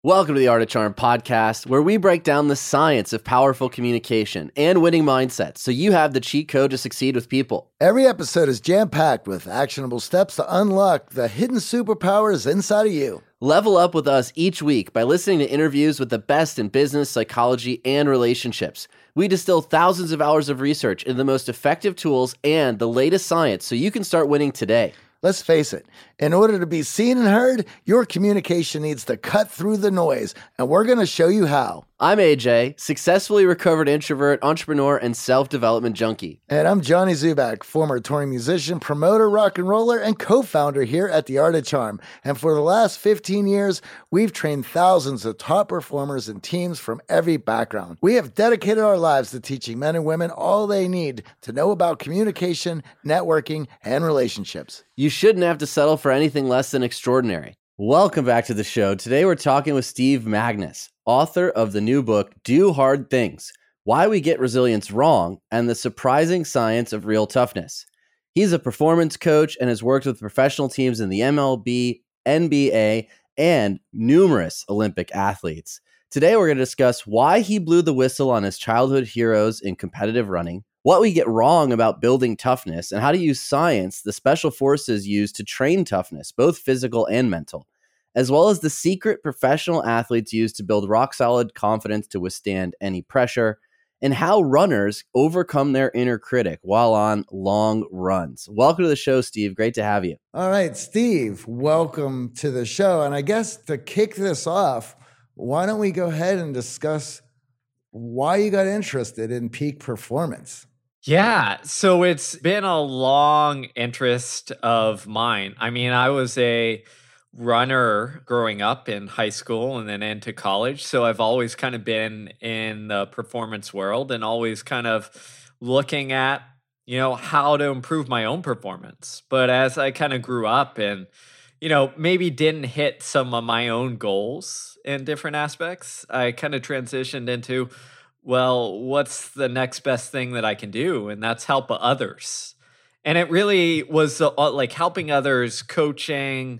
Welcome to the Art of Charm podcast, where we break down the science of powerful communication and winning mindsets so you have the cheat code to succeed with people. Every episode is jam-packed with actionable steps to unlock the hidden superpowers inside of you. Level up with us each week by listening to interviews with the best in business, psychology, and relationships. We distill thousands of hours of research into the most effective tools and the latest science so you can start winning today. Let's face it, in order to be seen and heard, your communication needs to cut through the noise, and we're going to show you how. I'm AJ, successfully recovered introvert, entrepreneur, and self-development junkie. And I'm Johnny Zubak, former touring musician, promoter, rock and roller, and co-founder here at The Art of Charm. And for the last 15 years, we've trained thousands of top performers and teams from every background. We have dedicated our lives to teaching men and women all they need to know about communication, networking, and relationships. You shouldn't have to settle for anything less than extraordinary. Welcome back to the show. Today we're talking with Steve Magness, author of the new book, Do Hard Things: Why We Get Resilience Wrong and the Surprising Science of Real Toughness. He's a performance coach and has worked with professional teams in the MLB, NBA, and numerous Olympic athletes. Today we're going to discuss why he blew the whistle on his childhood heroes in competitive running, what we get wrong about building toughness, and how to use science the special forces use to train toughness, both physical and mental, as well as the secret professional athletes use to build rock-solid confidence to withstand any pressure, and how runners overcome their inner critic while on long runs. Welcome to the show, Steve. Great to have you. All right, Steve, welcome to the show. And I guess to kick this off, why don't we go ahead and discuss why you got interested in peak performance? Yeah, so it's been a long interest of mine. I mean, I was a runner growing up in high school and then into college. So I've always kind of been in the performance world and always kind of looking at, how to improve my own performance. But as I kind of grew up and, maybe didn't hit some of my own goals in different aspects, I kind of transitioned into, well, what's the next best thing that I can do? And that's help others. And it really was like helping others, coaching,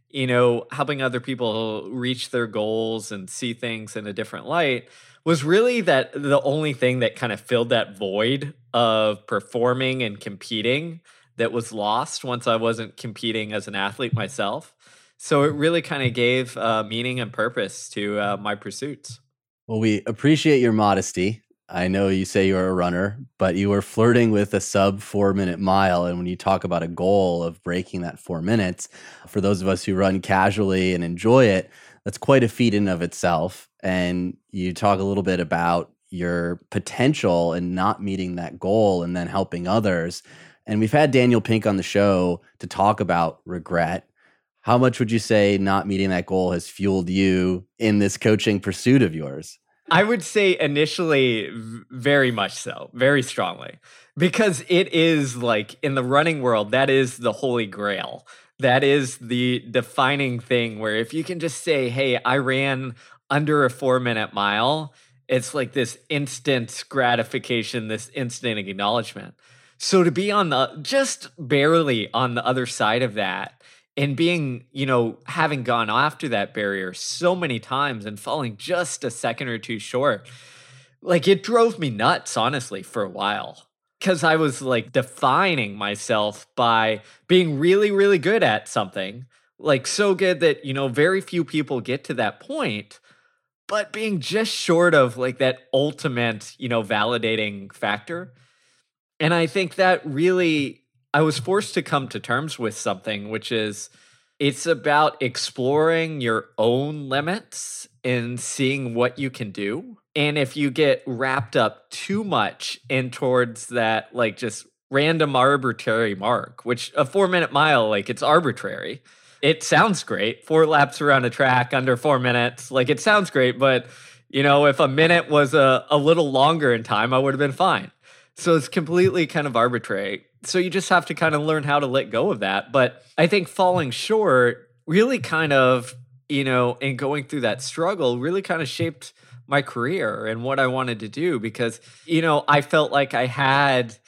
helping other people reach their goals and see things in a different light was really that the only thing that kind of filled that void of performing and competing that was lost once I wasn't competing as an athlete myself. So it really kind of gave meaning and purpose to my pursuits. Well, we appreciate your modesty. I know you say you're a runner, but you were flirting with a sub 4-minute mile. And when you talk about a goal of breaking that 4 minutes, for those of us who run casually and enjoy it, that's quite a feat in of itself. And you talk a little bit about your potential in not meeting that goal and then helping others. And we've had Daniel Pink on the show to talk about regret. How much would you say not meeting that goal has fueled you in this coaching pursuit of yours? I would say initially, very much so, very strongly, because it is like in the running world, that is the holy grail. That is the defining thing where if you can just say, hey, I ran under a 4-minute mile, it's like this instant gratification, this instant acknowledgement. So to be on just barely on the other side of that, and being, having gone after that barrier so many times and falling just a second or two short, like it drove me nuts, honestly, for a while. Because I was like defining myself by being really, really good at something, like so good that, very few people get to that point, but being just short of like that ultimate, validating factor. And I think that really, I was forced to come to terms with something, which is it's about exploring your own limits and seeing what you can do. And if you get wrapped up too much in towards that, like just random arbitrary mark, which a 4-minute mile, like it's arbitrary. It sounds great. 4 laps around a track under 4 minutes. Like it sounds great. But, if a minute was a little longer in time, I would have been fine. So it's completely kind of arbitrary. So you just have to kind of learn how to let go of that. But I think falling short really kind of, and going through that struggle really kind of shaped my career and what I wanted to do because, I felt like I had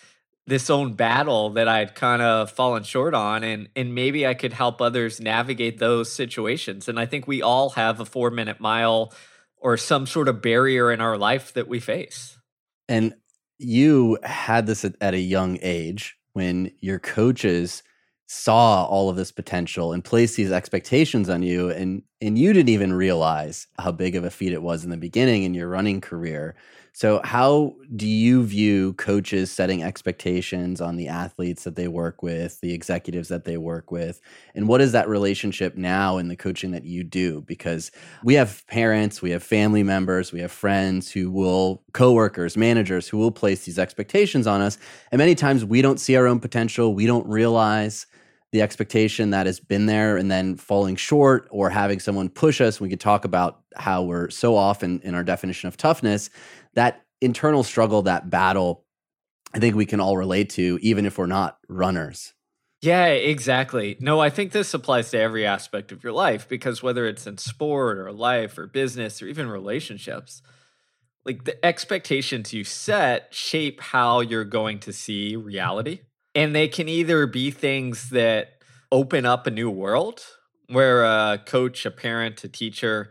this own battle that I'd kind of fallen short on, and maybe I could help others navigate those situations. And I think we all have a 4-minute mile or some sort of barrier in our life that we face. And you had this at a young age when your coaches saw all of this potential and placed these expectations on you, and you didn't even realize how big of a feat it was in the beginning in your running career. So how do you view coaches setting expectations on the athletes that they work with, the executives that they work with? And what is that relationship now in the coaching that you do? Because we have parents, we have family members, we have friends who will, coworkers, managers who will place these expectations on us. And many times we don't see our own potential. We don't realize the expectation that has been there, and then falling short or having someone push us. We could talk about how we're so often in our definition of toughness. That internal struggle, that battle, I think we can all relate to, even if we're not runners. Yeah, exactly. No, I think this applies to every aspect of your life, because whether it's in sport or life or business or even relationships, like the expectations you set shape how you're going to see reality. And they can either be things that open up a new world, where a coach, a parent, a teacher,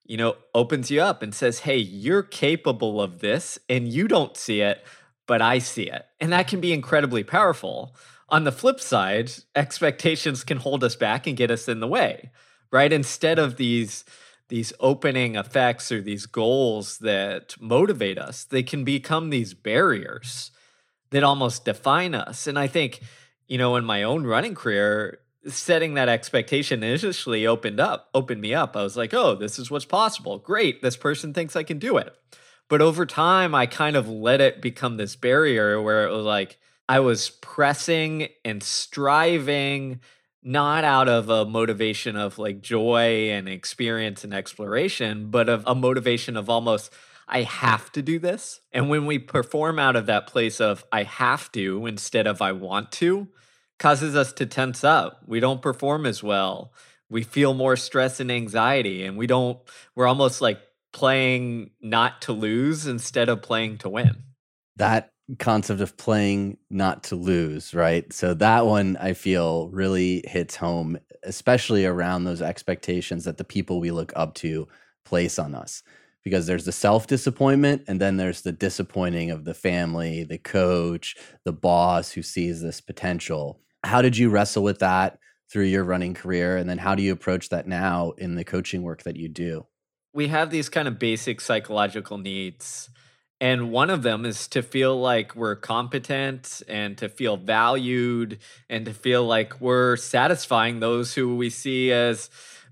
opens you up and says, hey, you're capable of this and you don't see it, but I see it. And that can be incredibly powerful. On the flip side, expectations can hold us back and get us in the way, right? Instead of these opening effects or these goals that motivate us, they can become these barriers that almost define us. And I think, in my own running career, setting that expectation initially opened me up. I was like, oh, this is what's possible. Great. This person thinks I can do it. But over time, I kind of let it become this barrier where it was like I was pressing and striving, not out of a motivation of like joy and experience and exploration, but of a motivation of almost, I have to do this. And when we perform out of that place of I have to instead of I want to, causes us to tense up. We don't perform as well. We feel more stress and anxiety, and we're almost like playing not to lose instead of playing to win. That concept of playing not to lose, right? So that one I feel really hits home, especially around those expectations that the people we look up to place on us. Because there's the self-disappointment, and then there's the disappointing of the family, the coach, the boss who sees this potential. How did you wrestle with that through your running career? And then how do you approach that now in the coaching work that you do? We have these kind of basic psychological needs. And one of them is to feel like we're competent and to feel valued and to feel like we're satisfying those who we see as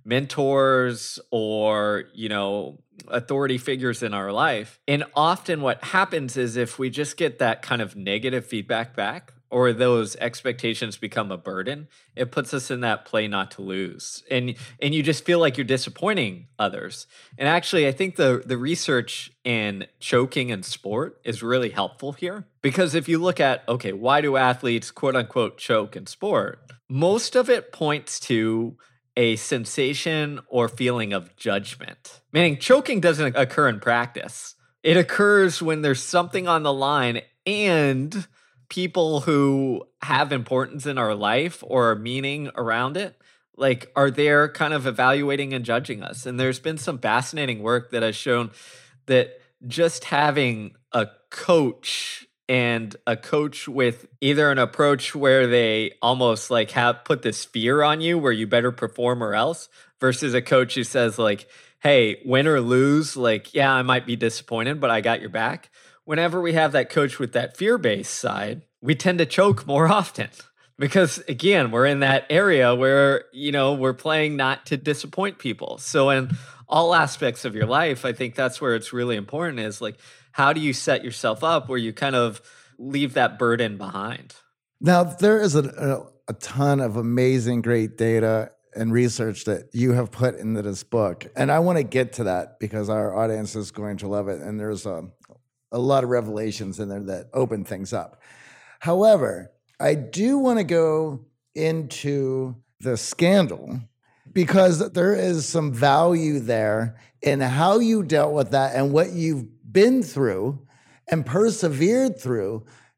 mentors or, authority figures in our life. And often what happens is if we just get that kind of negative feedback back, or those expectations become a burden, it puts us in that play not to lose. And you just feel like you're disappointing others. And actually, I think the research in choking in sport is really helpful here. Because if you look at, okay, why do athletes quote unquote choke in sport? Most of it points to a sensation or feeling of judgment. Meaning choking doesn't occur in practice. It occurs when there's something on the line and people who have importance in our life or meaning around it, like are there kind of evaluating and judging us. And there's been some fascinating work that has shown that just having a coach and a coach with either an approach where they almost like have put this fear on you where you better perform or else, versus a coach who says like, hey, win or lose, like, yeah, I might be disappointed, but I got your back. Whenever we have that coach with that fear-based side, we tend to choke more often because, again, we're in that area where, we're playing not to disappoint people. So in all aspects of your life, I think that's where it's really important is like, how do you set yourself up where you kind of leave that burden behind? Now, there is a ton of amazing, great data and research that you have put into this book. And I want to get to that because our audience is going to love it. And there's a lot of revelations in there that open things up. However, I do want to go into the scandal because there is some value there in how you dealt with that and what you've been through and persevered through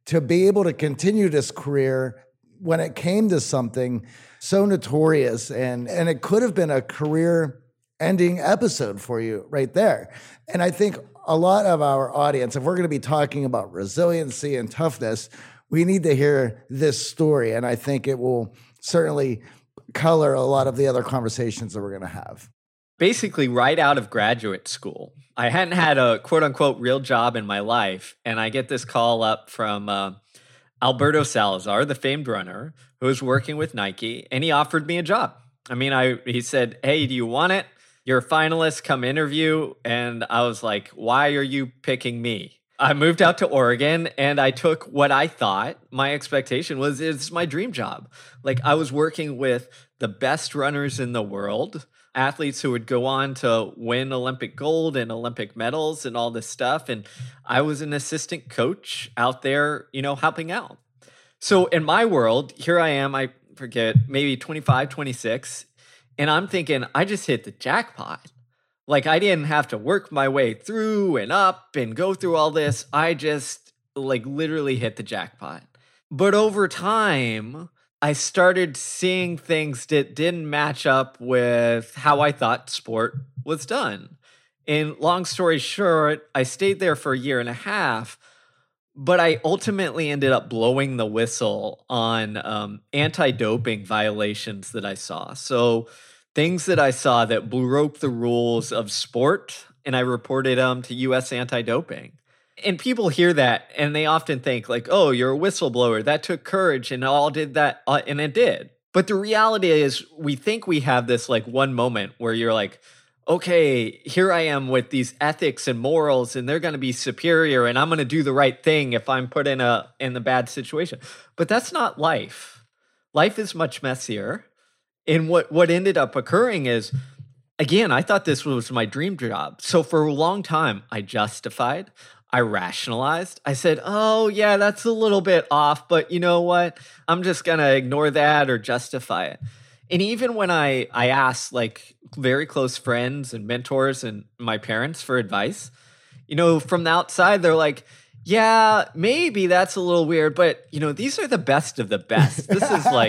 to be able to continue this career when it came to something so notorious, and it could have been a career-ending episode for you right there. And I think a lot of our audience, if we're going to be talking about resiliency and toughness, we need to hear this story. And I think it will certainly color a lot of the other conversations that we're going to have. Basically, right out of graduate school, I hadn't had a quote unquote real job in my life. And I get this call up from Alberto Salazar, the famed runner, who was working with Nike, and he offered me a job. I mean, he said, "Hey, do you want it? You're a finalist, come interview." And I was like, "Why are you picking me?" I moved out to Oregon and I took what I thought my expectation was, it's my dream job. Like, I was working with the best runners in the world, athletes who would go on to win Olympic gold and Olympic medals and all this stuff. And I was an assistant coach out there, helping out. So in my world, here I am, I forget, maybe 25, 26. And I'm thinking, I just hit the jackpot. Like, I didn't have to work my way through and up and go through all this. I just literally hit the jackpot. But over time, I started seeing things that didn't match up with how I thought sport was done. And long story short, I stayed there for a year and a half, but I ultimately ended up blowing the whistle on anti-doping violations that I saw. So things that I saw that broke the rules of sport, and I reported them to U.S. anti-doping. And people hear that, and they often think oh, you're a whistleblower. That took courage, and all did that, and it did. But the reality is, we think we have this one moment where you're like, okay, here I am with these ethics and morals, and they're going to be superior, and I'm going to do the right thing if I'm put in the bad situation. But that's not life. Life is much messier. And what ended up occurring is, again, I thought this was my dream job. So for a long time, I justified, I rationalized. I said, oh, yeah, that's a little bit off, but you know what? I'm just going to ignore that or justify it. And even when I asked very close friends and mentors and my parents for advice, from the outside, they're like, yeah, maybe that's a little weird, but these are the best of the best. This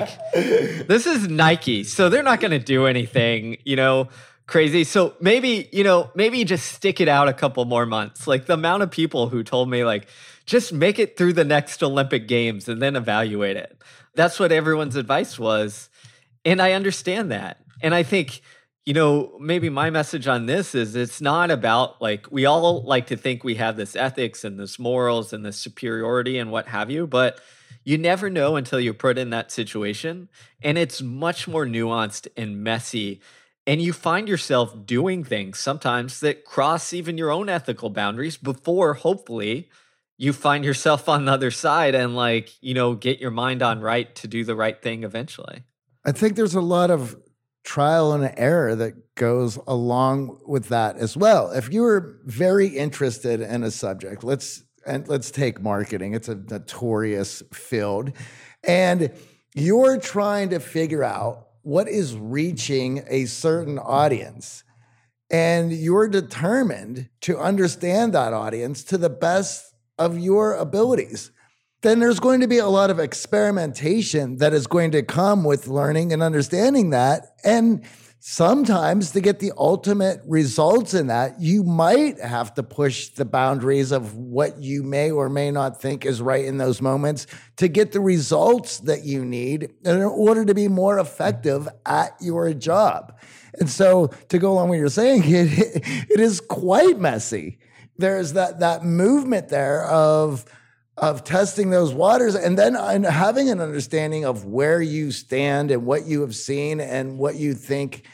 is this is Nike, so they're not going to do anything, crazy. So maybe just stick it out a couple more months. The amount of people who told me just make it through the next Olympic Games and then evaluate it. That's what everyone's advice was. And I understand that. And I think, maybe my message on this is it's not about we all like to think we have this ethics and this morals and this superiority and what have you, but you never know until you're put in that situation. And it's much more nuanced and messy. And you find yourself doing things sometimes that cross even your own ethical boundaries before, hopefully, you find yourself on the other side and get your mind on right to do the right thing eventually. I think there's a lot of trial and error that goes along with that as well. If you were very interested in a subject, let's take marketing. It's a notorious field. And you're trying to figure out what is reaching a certain audience. And you're determined to understand that audience to the best of your abilities. Then there's going to be a lot of experimentation that is going to come with learning and understanding that. And sometimes to get the ultimate results in that, you might have to push the boundaries of what you may or may not think is right in those moments to get the results that you need in order to be more effective at your job. And so to go along with what you're saying, it is quite messy. There's that movement there of testing those waters and then having an understanding of where you stand and what you have seen and what you think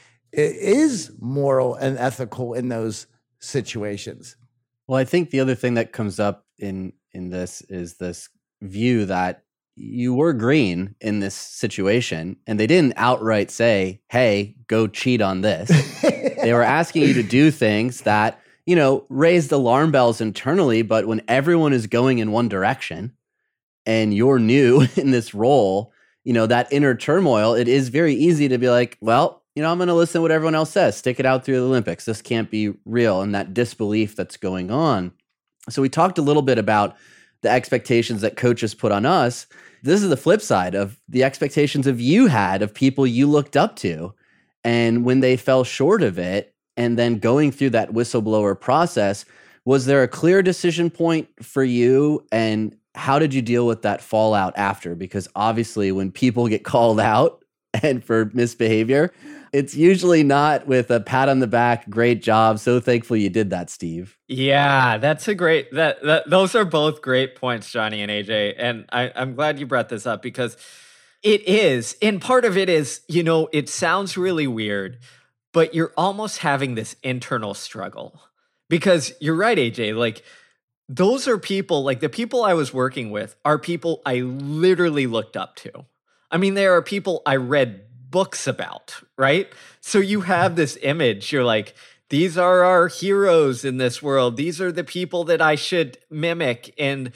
is moral and ethical in those situations. Well, I think the other thing that comes up in this is this view that you were green in this situation and they didn't outright say, hey, go cheat on this. They were asking you to do things that raised alarm bells internally, but when everyone is going in one direction and you're new in this role, that inner turmoil, it is very easy to be like, well, I'm going to listen to what everyone else says, stick it out through the Olympics. This can't be real. And that disbelief that's going on. So we talked a little bit about the expectations that coaches put on us. This is the flip side of the expectations of you had of people you looked up to. And when they fell short of it, and then going through that whistleblower process, was there a clear decision point for you? And how did you deal with that fallout after? Because obviously when people get called out and for misbehavior, it's usually not with a pat on the back, great job, so thankful you did that, Steve. Yeah, that's a great, those are both great points, Johnny and AJ. And I'm glad you brought this up because it is, and part of it is, it sounds really weird, but you're almost having this internal struggle because you're right, AJ, like those are people, like the people I was working with are people I literally looked up to. I mean, there are people I read books about, right? So you have this image, you're like, these are our heroes in this world. These are the people that I should mimic. And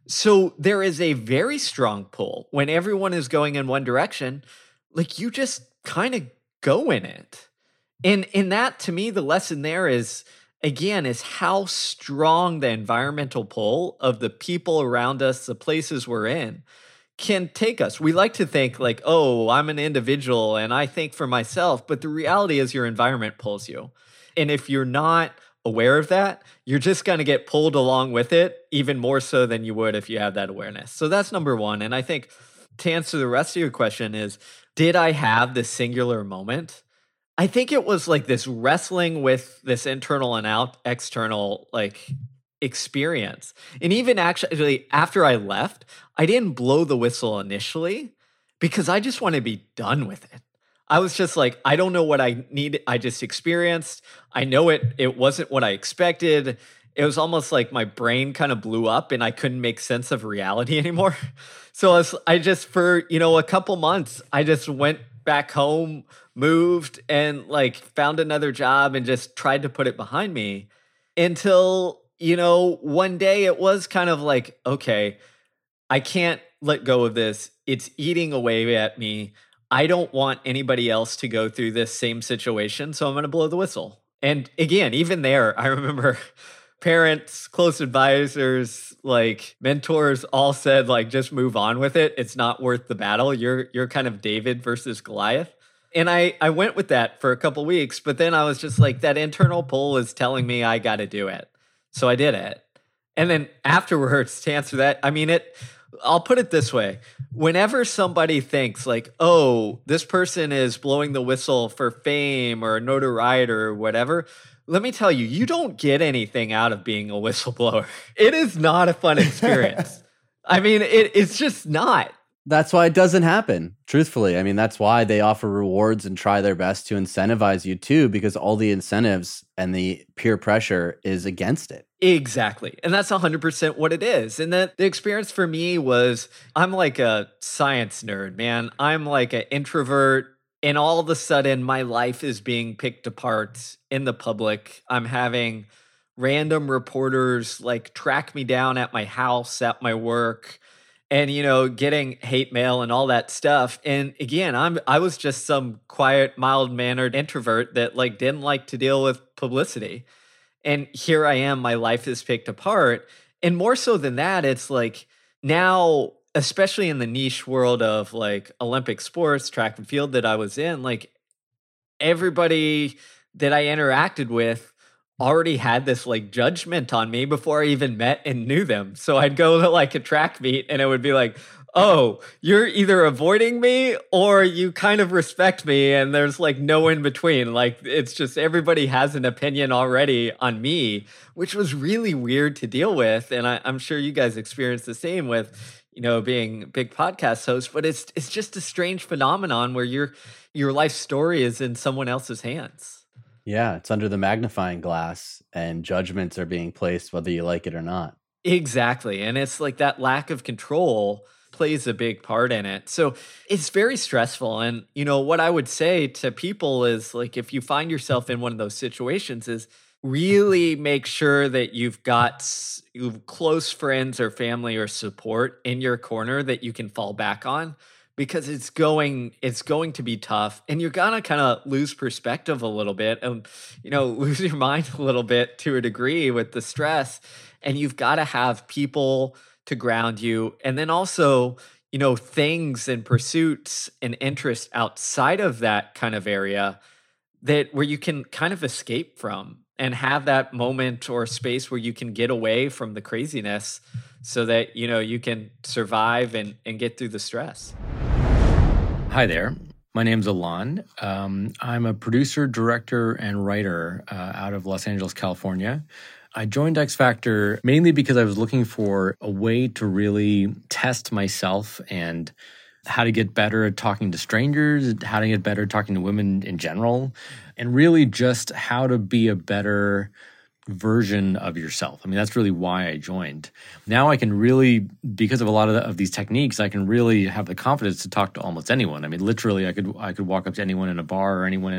so there is a very strong pull when everyone is going in one direction, like you just kind of go in it. And in that, to me, the lesson there is, again, is how strong the environmental pull of the people around us, the places we're in, can take us. We like to think like, oh, I'm an individual and I think for myself, but the reality is your environment pulls you. And if you're not aware of that, you're just going to get pulled along with it even more so than you would if you have that awareness. So that's number one. And I think to answer the rest of your question is, did I have this singular moment? I think it was like this wrestling with this internal and external like experience. And even actually after I left, I didn't blow the whistle initially because I just want to be done with it. I was just like, I don't know what I need. I just experienced. I know it wasn't what I expected. It was almost like my brain kind of blew up and I couldn't make sense of reality anymore. So I just, for, a couple months, I just went back home, moved and like found another job and just tried to put it behind me until, one day it was kind of like, okay, I can't let go of this. It's eating away at me. I don't want anybody else to go through this same situation, so I'm going to blow the whistle. And again, even there, I remember parents, close advisors, like mentors all said, like, just move on with it. It's not worth the battle. You're kind of David versus Goliath. And I went with that for a couple weeks, but then I was just like, that internal pull is telling me I got to do it. So I did it. And then afterwards, to answer that, I mean, I'll put it this way. Whenever somebody thinks like, oh, this person is blowing the whistle for fame or notoriety or whatever, let me tell you, you don't get anything out of being a whistleblower. It is not a fun experience. I mean, it's just not. That's why it doesn't happen, truthfully. I mean, that's why they offer rewards and try their best to incentivize you too, because all the incentives and the peer pressure is against it. Exactly. And that's 100% what it is. And the experience for me was, I'm like a science nerd, man. I'm like an introvert. And all of a sudden, my life is being picked apart in the public. I'm having random reporters like track me down at my house, at my work, and, getting hate mail and all that stuff. And again, I was just some quiet, mild-mannered introvert that like didn't like to deal with publicity. And here I am, my life is picked apart. And more so than that, it's like now, especially in the niche world of like Olympic sports, track and field that I was in, like everybody that I interacted with already had this like judgment on me before I even met and knew them. So I'd go to like a track meet and it would be like, oh, you're either avoiding me or you kind of respect me. And there's like no in between. Like it's just everybody has an opinion already on me, which was really weird to deal with. And I'm sure you guys experienced the same with, being big podcast hosts, but it's just a strange phenomenon where your life story is in someone else's hands. Yeah, it's under the magnifying glass and judgments are being placed whether you like it or not. Exactly. And it's like that lack of control plays a big part in it. So it's very stressful. And, what I would say to people is like, if you find yourself in one of those situations is really make sure that you've got close friends or family or support in your corner that you can fall back on. Because it's going to be tough and you're going to kind of lose perspective a little bit and, lose your mind a little bit to a degree with the stress. And you've got to have people to ground you. And then also, things and pursuits and interests outside of that kind of area that where you can kind of escape from and have that moment or space where you can get away from the craziness so that, you can survive and get through the stress. Hi there. My name's Alon. I'm a producer, director, and writer out of Los Angeles, California. I joined X Factor mainly because I was looking for a way to really test myself and how to get better at talking to strangers, how to get better at talking to women in general, and really just how to be a better version of yourself. I mean, that's really why I joined. Now I can really, because of a lot of these techniques, I can really have the confidence to talk to almost anyone. I mean, literally, I could walk up to anyone in a bar or anyone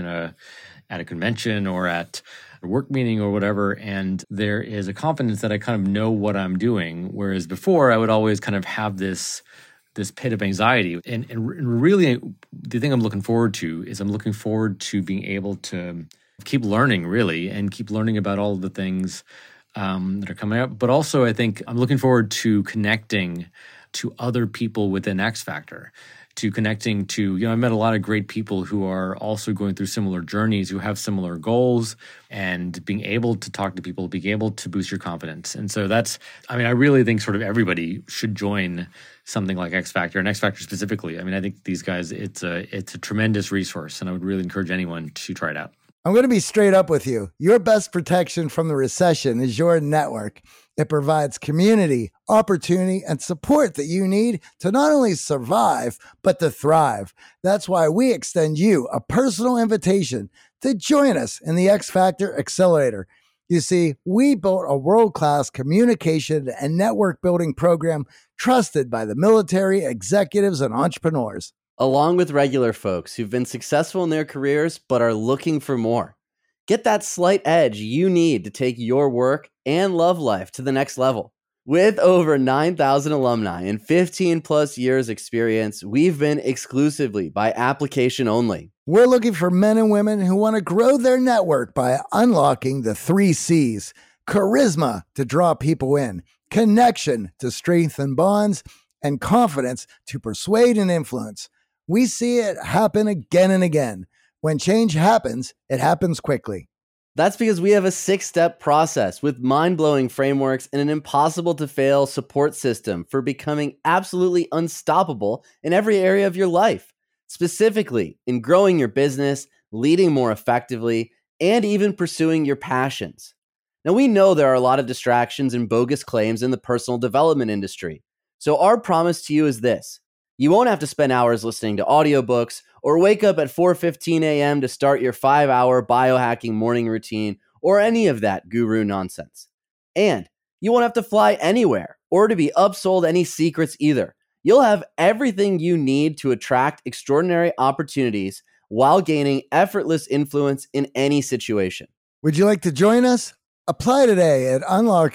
at a convention or at a work meeting or whatever, and there is a confidence that I kind of know what I'm doing. Whereas before, I would always kind of have this pit of anxiety. And really, the thing I'm looking forward to is I'm looking forward to being able to keep learning, really, and keep learning about all of the things that are coming up. But also, I think I'm looking forward to connecting to other people within X Factor, to connecting to, I've met a lot of great people who are also going through similar journeys, who have similar goals, and being able to talk to people, being able to boost your confidence. And so I really think sort of everybody should join something like X Factor, and X Factor specifically. I mean, I think these guys, it's a tremendous resource, and I would really encourage anyone to try it out. I'm going to be straight up with you. Your best protection from the recession is your network. It provides community, opportunity, and support that you need to not only survive, but to thrive. That's why we extend you a personal invitation to join us in the X Factor Accelerator. You see, we built a world-class communication and network building program trusted by the military, executives, and entrepreneurs, along with regular folks who've been successful in their careers but are looking for more. Get that slight edge you need to take your work and love life to the next level. With over 9,000 alumni and 15 plus years experience, we've been exclusively by application only. We're looking for men and women who want to grow their network by unlocking the 3 C's: charisma to draw people in, connection to strengthen bonds, and confidence to persuade and influence. We see it happen again and again. When change happens, it happens quickly. That's because we have a 6-step process with mind-blowing frameworks and an impossible-to-fail support system for becoming absolutely unstoppable in every area of your life, specifically in growing your business, leading more effectively, and even pursuing your passions. Now, we know there are a lot of distractions and bogus claims in the personal development industry. So our promise to you is this: you won't have to spend hours listening to audiobooks or wake up at 4:15 a.m. to start your 5-hour biohacking morning routine or any of that guru nonsense. And you won't have to fly anywhere or to be upsold any secrets either. You'll have everything you need to attract extraordinary opportunities while gaining effortless influence in any situation. Would you like to join us? Apply today at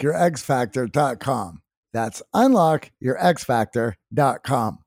unlockyourxfactor.com. That's unlockyourxfactor.com.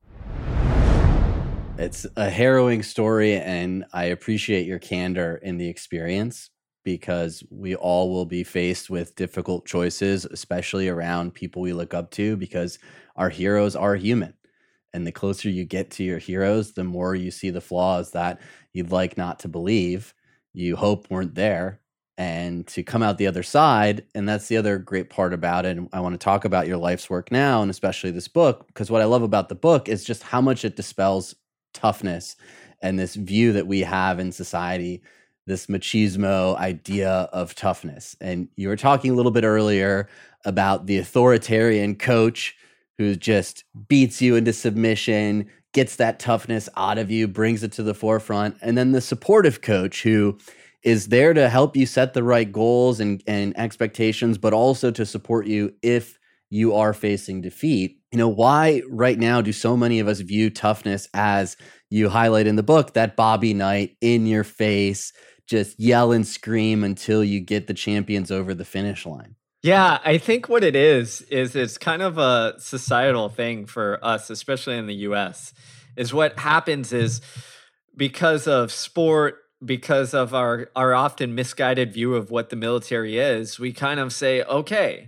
It's a harrowing story, and I appreciate your candor in the experience, because we all will be faced with difficult choices, especially around people we look up to, because our heroes are human. And the closer you get to your heroes, the more you see the flaws that you'd like not to believe, you hope weren't there, and to come out the other side. And that's the other great part about it. And I want to talk about your life's work now, and especially this book, because what I love about the book is just how much it dispels toughness and this view that we have in society, this machismo idea of toughness. And you were talking a little bit earlier about the authoritarian coach who just beats you into submission, gets that toughness out of you, brings it to the forefront. And then the supportive coach who is there to help you set the right goals and expectations, but also to support you if you are facing defeat. Why right now do so many of us view toughness as, you highlight in the book, that Bobby Knight in your face, just yell and scream until you get the champions over the finish line? Yeah, I think what it is it's kind of a societal thing for us, especially in the US, is what happens is because of sport, because of our often misguided view of what the military is, we kind of say, okay,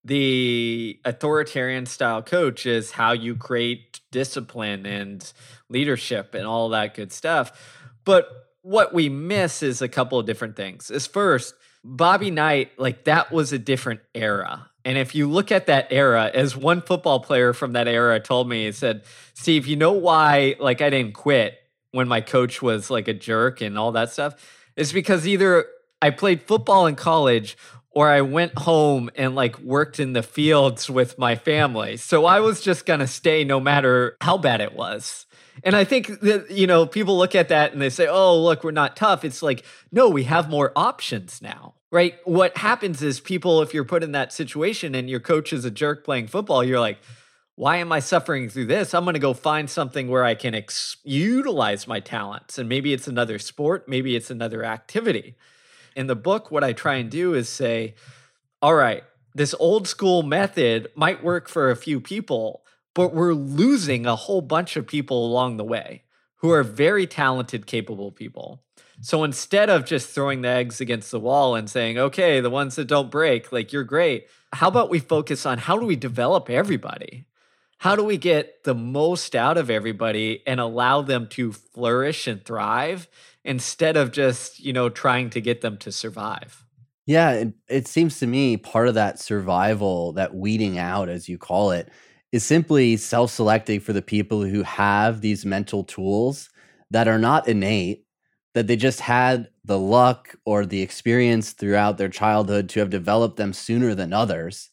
the authoritarian style coach is how you create discipline and leadership and all that good stuff. But what we miss is a couple of different things. Is first, Bobby Knight, like that was a different era. And if you look at that era, as one football player from that era told me, he said, Steve, you know why like I didn't quit when my coach was like a jerk and all that stuff? It's because either I played football in college or I went home and like worked in the fields with my family. So I was just going to stay no matter how bad it was. And I think that, you know, people look at that and they say, oh, look, we're not tough. It's like, no, we have more options now, right? What happens is people, if you're put in that situation and your coach is a jerk playing football, you're like, why am I suffering through this? I'm going to go find something where I can utilize my talents. And maybe it's another sport, maybe it's another activity. In the book, what I try and do is say, all right, this old school method might work for a few people, but we're losing a whole bunch of people along the way who are very talented, capable people. So instead of just throwing the eggs against the wall and saying, okay, the ones that don't break, like you're great, how about we focus on how do we develop everybody? How do we get the most out of everybody and allow them to flourish and thrive instead of just, you know, trying to get them to survive? Yeah, it seems to me part of that survival, that weeding out, as you call it, is simply self-selecting for the people who have these mental tools that are not innate, that they just had the luck or the experience throughout their childhood to have developed them sooner than others.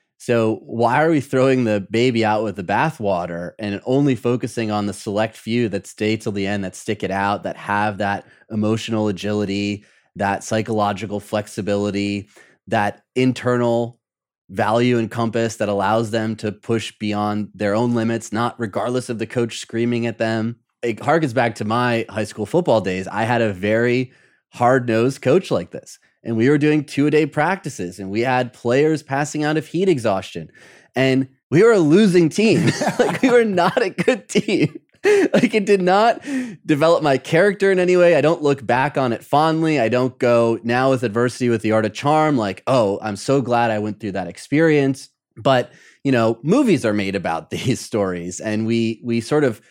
So why are we throwing the baby out with the bathwater and only focusing on the select few that stay till the end, that stick it out, that have that emotional agility, that psychological flexibility, that internal value and compass that allows them to push beyond their own limits, not regardless of the coach screaming at them? It harkens back to my high school football days. I had a very hard-nosed coach like this. And we were doing 2-a-day practices and we had players passing out of heat exhaustion and we were a losing team. Like we were not a good team. Like it did not develop my character in any way. I don't look back on it fondly. I don't go now with adversity with the art of charm. Like, oh, I'm so glad I went through that experience. But, you know, movies are made about these stories and we sort of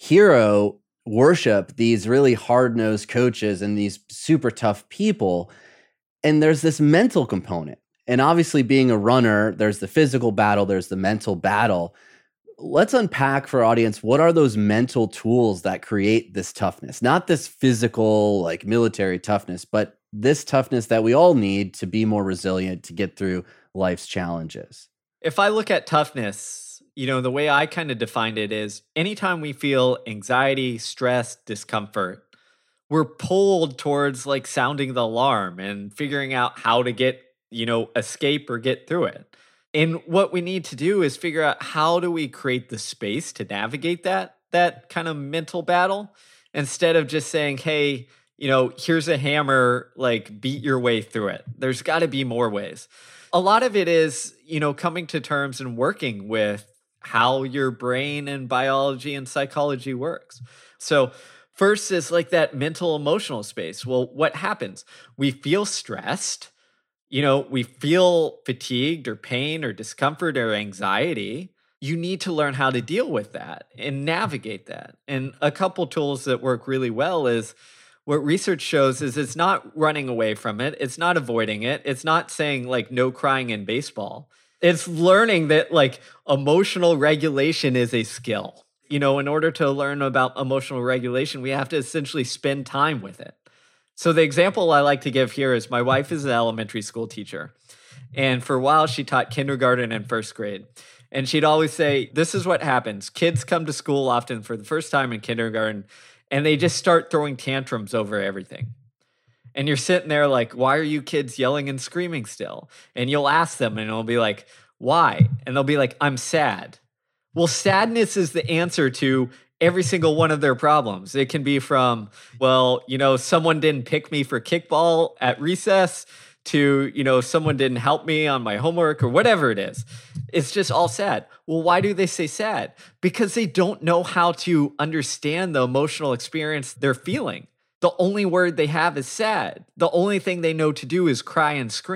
hero worship these really hard-nosed coaches and these super tough people. And there's this mental component. And obviously being a runner, there's the physical battle, there's the mental battle. Let's unpack for our audience, what are those mental tools that create this toughness? Not this physical, like military toughness, but this toughness that we all need to be more resilient, to get through life's challenges. If I look at toughness, you know, the way I kind of defined it is anytime we feel anxiety, stress, discomfort, we're pulled towards like sounding the alarm and figuring out how to get, you know, escape or get through it. And what we need to do is figure out how do we create the space to navigate that kind of mental battle instead of just saying, hey, you know, here's a hammer, like beat your way through it. There's got to be more ways. A lot of it is, you know, coming to terms and working with how your brain and biology and psychology works. So first is like that mental emotional space. Well, what happens? We feel stressed, you know, we feel fatigued or pain or discomfort or anxiety. You need to learn how to deal with that and navigate that. And a couple tools that work really well is what research shows is it's not running away from it. It's not avoiding it. It's not saying like no crying in baseball. It's learning that like emotional regulation is a skill. You know, in order to learn about emotional regulation, we have to essentially spend time with it. So the example I like to give here is my wife is an elementary school teacher. And for a while, she taught kindergarten and first grade. And she'd always say, this is what happens. Kids come to school often for the first time in kindergarten, and they just start throwing tantrums over everything. And you're sitting there like, why are you kids yelling and screaming still? And you'll ask them, and it'll be like, why? And they'll be like, I'm sad. Well, sadness is the answer to every single one of their problems. It can be from, well, you know, someone didn't pick me for kickball at recess to, you know, someone didn't help me on my homework or whatever it is. It's just all sad. Well, why do they say sad? Because they don't know how to understand the emotional experience they're feeling. The only word they have is sad. The only thing they know to do is cry and scream.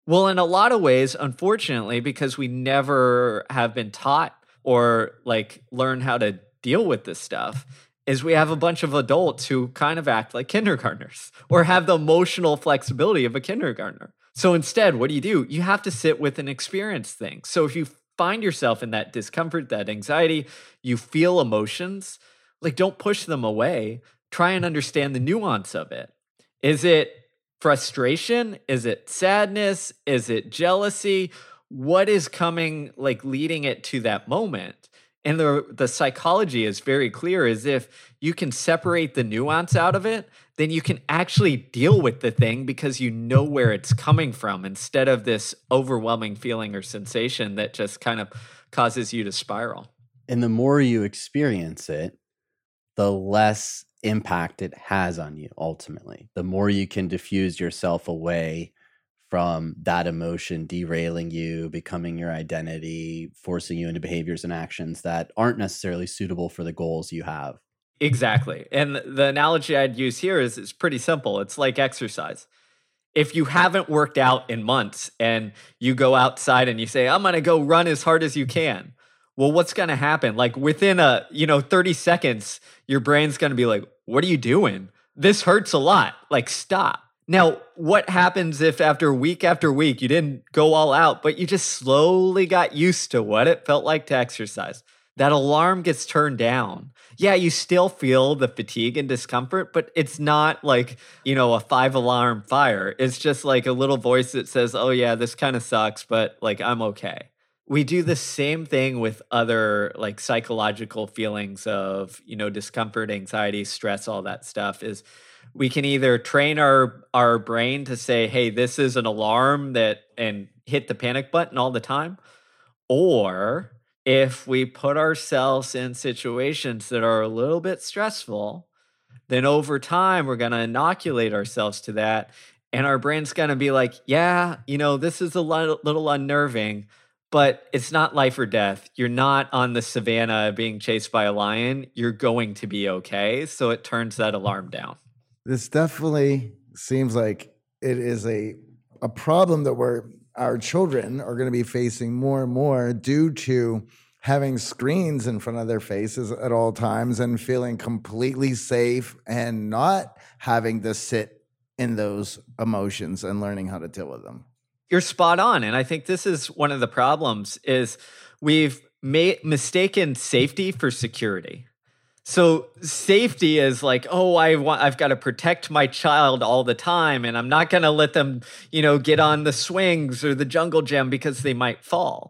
Well, in a lot of ways, unfortunately, because we never have been taught or like learn how to deal with this stuff, is we have a bunch of adults who kind of act like kindergartners or have the emotional flexibility of a kindergartner. So instead, what do? You have to sit with an experienced thing. So if you find yourself in that discomfort, that anxiety, you feel emotions, like don't push them away. Try and understand the nuance of it. Is it frustration? Is it sadness? Is it jealousy? What is coming, like leading it to that moment? And the psychology is very clear, is if you can separate the nuance out of it, then you can actually deal with the thing because you know where it's coming from instead of this overwhelming feeling or sensation that just kind of causes you to spiral. And the more you experience it, the less impact it has on you ultimately. The more you can diffuse yourself away from that emotion derailing you, becoming your identity, forcing you into behaviors and actions that aren't necessarily suitable for the goals you have. Exactly. And the analogy I'd use here is it's pretty simple. It's like exercise. If you haven't worked out in months and you go outside and you say, I'm going to go run as hard as you can. Well, what's going to happen? Like within 30 seconds, your brain's going to be like, what are you doing? This hurts a lot. Like, stop. Now, what happens if after week, you didn't go all out, but you just slowly got used to what it felt like to exercise? That alarm gets turned down. Yeah, you still feel the fatigue and discomfort, but it's not like, a 5-alarm fire. It's just like a little voice that says, oh yeah, this kind of sucks, but like, I'm okay. We do the same thing with other like psychological feelings of, discomfort, anxiety, stress, all that stuff. Is we can either train our brain to say, hey, this is an alarm and hit the panic button all the time. Or if we put ourselves in situations that are a little bit stressful, then over time, we're going to inoculate ourselves to that. And our brain's going to be like, yeah, this is a little unnerving, but it's not life or death. You're not on the savannah being chased by a lion. You're going to be okay. So it turns that alarm down. This definitely seems like it is a problem that our children are going to be facing more and more due to having screens in front of their faces at all times and feeling completely safe and not having to sit in those emotions and learning how to deal with them. You're spot on. And I think this is one of the problems is we've mistaken safety for security. So safety is like, oh, I've got to protect my child all the time, and I'm not going to let them, get on the swings or the jungle gym because they might fall.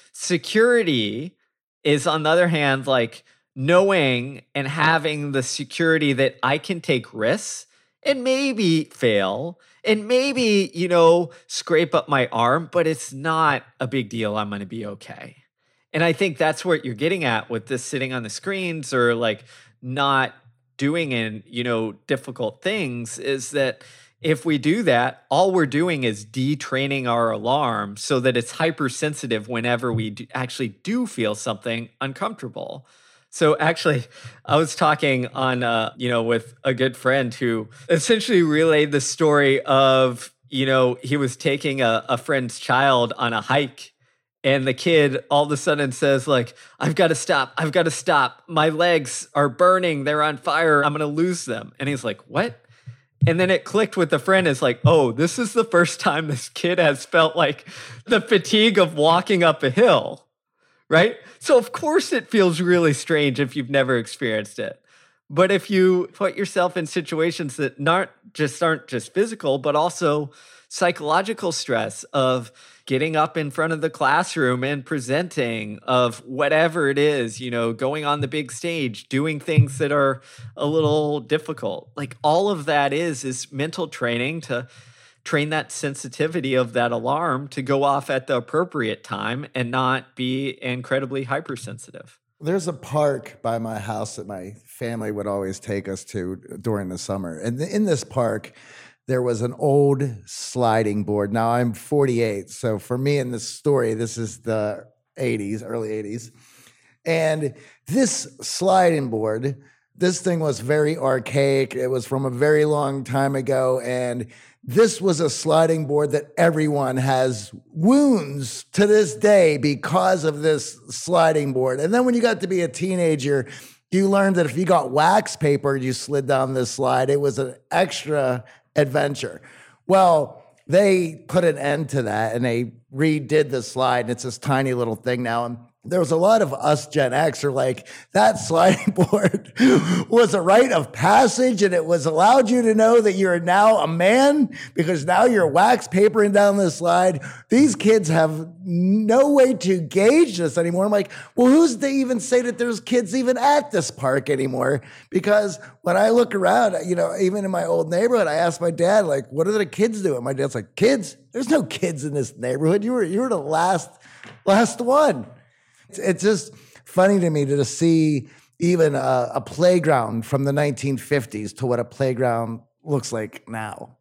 Security is, on the other hand, like knowing and having the security that I can take risks and maybe fail and maybe, scrape up my arm, but it's not a big deal. I'm going to be okay. And I think that's what you're getting at with this sitting on the screens or like not doing difficult things is that if we do that, all we're doing is detraining our alarm so that it's hypersensitive whenever we actually do feel something uncomfortable. So actually, I was talking on, with a good friend who essentially relayed the story of, he was taking a friend's child on a hike. And the kid all of a sudden says, like, I've got to stop. My legs are burning. They're on fire. I'm going to lose them. And he's like, what? And then it clicked with the friend. It's like, oh, this is the first time this kid has felt like the fatigue of walking up a hill, right? So of course it feels really strange if you've never experienced it. But if you put yourself in situations that aren't just physical, but also psychological stress of getting up in front of the classroom and presenting, of whatever it is, going on the big stage, doing things that are a little difficult. Like all of that is mental training to train that sensitivity of that alarm to go off at the appropriate time and not be incredibly hypersensitive. There's a park by my house that my family would always take us to during the summer. And in this park, there was an old sliding board. Now I'm 48. So for me in this story, this is the 80s, early 80s. And this sliding board This thing was very archaic. It was from a very long time ago. And this was a sliding board that everyone has wounds to this day because of this sliding board. And then when you got to be a teenager, you learned that if you got wax paper, you slid down this slide. It was an extra adventure. Well, they put an end to that and they redid the slide. And it's this tiny little thing now. And there was a lot of us Gen X are like, that sliding board was a rite of passage and it was allowed you to know that you're now a man because now you're wax papering down the slide. These kids have no way to gauge this anymore. I'm like, well, who's to even say that there's kids even at this park anymore? Because when I look around, even in my old neighborhood, I asked my dad, like, what are the kids doing? My dad's like, kids? There's no kids in this neighborhood. You were the last one. It's just funny to me to see even a playground from the 1950s to what a playground looks like now.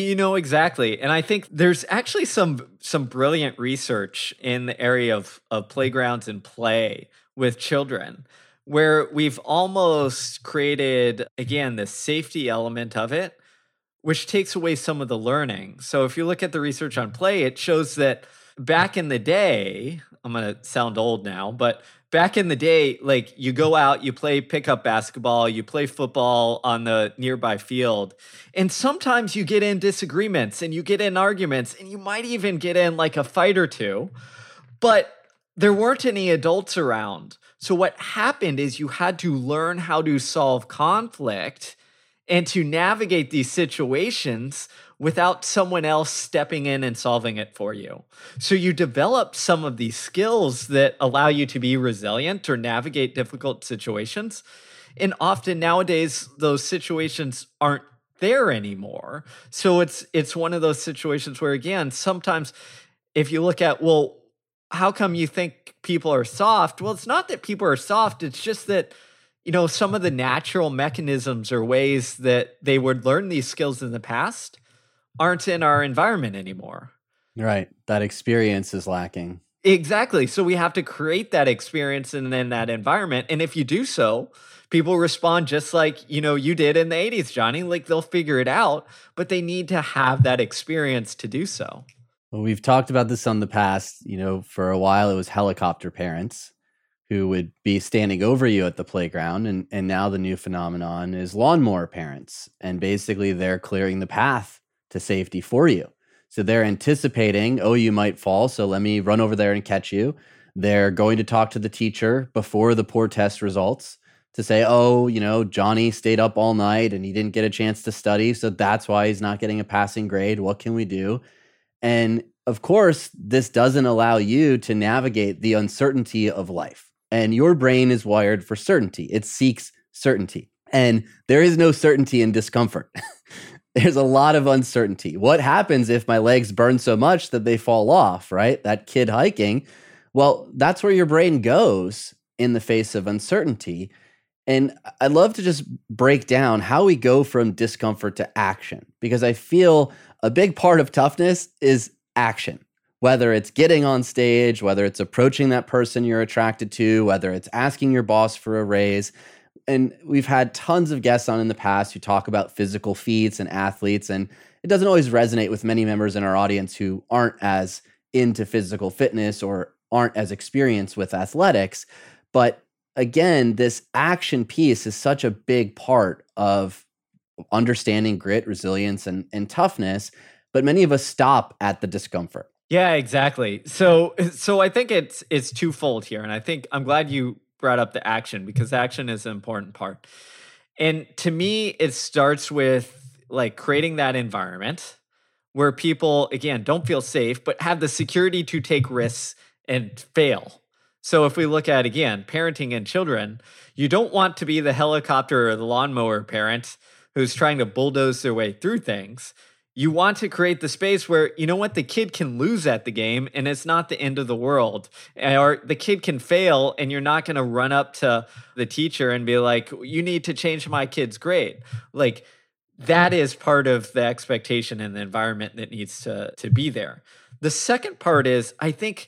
Exactly. And I think there's actually some brilliant research in the area of playgrounds and play with children, where we've almost created, again, the safety element of it, which takes away some of the learning. So if you look at the research on play, it shows that back in the day, I'm going to sound old now, but back in the day, like you go out, you play pickup basketball, you play football on the nearby field, and sometimes you get in disagreements and you get in arguments and you might even get in like a fight or two, but there weren't any adults around. So what happened is you had to learn how to solve conflict and to navigate these situations without someone else stepping in and solving it for you. So you develop some of these skills that allow you to be resilient or navigate difficult situations. And often nowadays, those situations aren't there anymore. So it's one of those situations where, again, sometimes if you look at, well, how come you think people are soft? Well, it's not that people are soft. It's just that some of the natural mechanisms or ways that they would learn these skills in the past aren't in our environment anymore. Right. That experience is lacking. Exactly. So we have to create that experience and then that environment. And if you do so, people respond just like, you did in the 80s, Johnny. Like they'll figure it out, but they need to have that experience to do so. Well, we've talked about this on the past. For a while it was helicopter parents who would be standing over you at the playground. And now the new phenomenon is lawnmower parents. And basically they're clearing the path to safety for you. So they're anticipating, oh, you might fall, so let me run over there and catch you. They're going to talk to the teacher before the poor test results to say, oh, Johnny stayed up all night and he didn't get a chance to study, so that's why he's not getting a passing grade. What can we do? And of course, this doesn't allow you to navigate the uncertainty of life. And your brain is wired for certainty. It seeks certainty. And there is no certainty in discomfort. There's a lot of uncertainty. What happens if my legs burn so much that they fall off, right? That kid hiking, well, that's where your brain goes in the face of uncertainty. And I'd love to just break down how we go from discomfort to action, because I feel a big part of toughness is action, whether it's getting on stage, whether it's approaching that person you're attracted to, whether it's asking your boss for a raise. And we've had tons of guests on in the past who talk about physical feats and athletes, and it doesn't always resonate with many members in our audience who aren't as into physical fitness or aren't as experienced with athletics. But again, this action piece is such a big part of understanding grit, resilience, and toughness, but many of us stop at the discomfort. Yeah, exactly. So I think it's twofold here, and I think I'm glad you brought up the action, because action is an important part. And to me, it starts with like creating that environment where people, again, don't feel safe, but have the security to take risks and fail. So if we look at, again, parenting and children, you don't want to be the helicopter or the lawnmower parent who's trying to bulldoze their way through things. You want to create the space where, the kid can lose at the game and it's not the end of the world. Or the kid can fail and you're not going to run up to the teacher and be like, you need to change my kid's grade. Like, that is part of the expectation and the environment that needs to be there. The second part is, I think,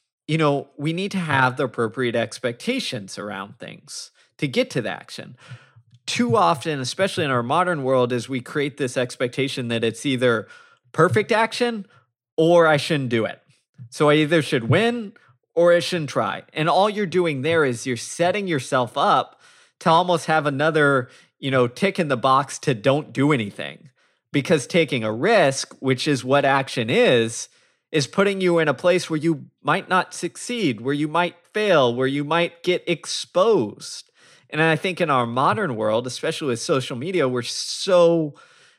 we need to have the appropriate expectations around things to get to the action. too often, especially in our modern world, is we create this expectation that it's either perfect action or I shouldn't do it. So I either should win or I shouldn't try. And all you're doing there is you're setting yourself up to almost have another, tick in the box to don't do anything. Because taking a risk, which is what action is putting you in a place where you might not succeed, where you might fail, where you might get exposed. And I think in our modern world, especially with social media, we're so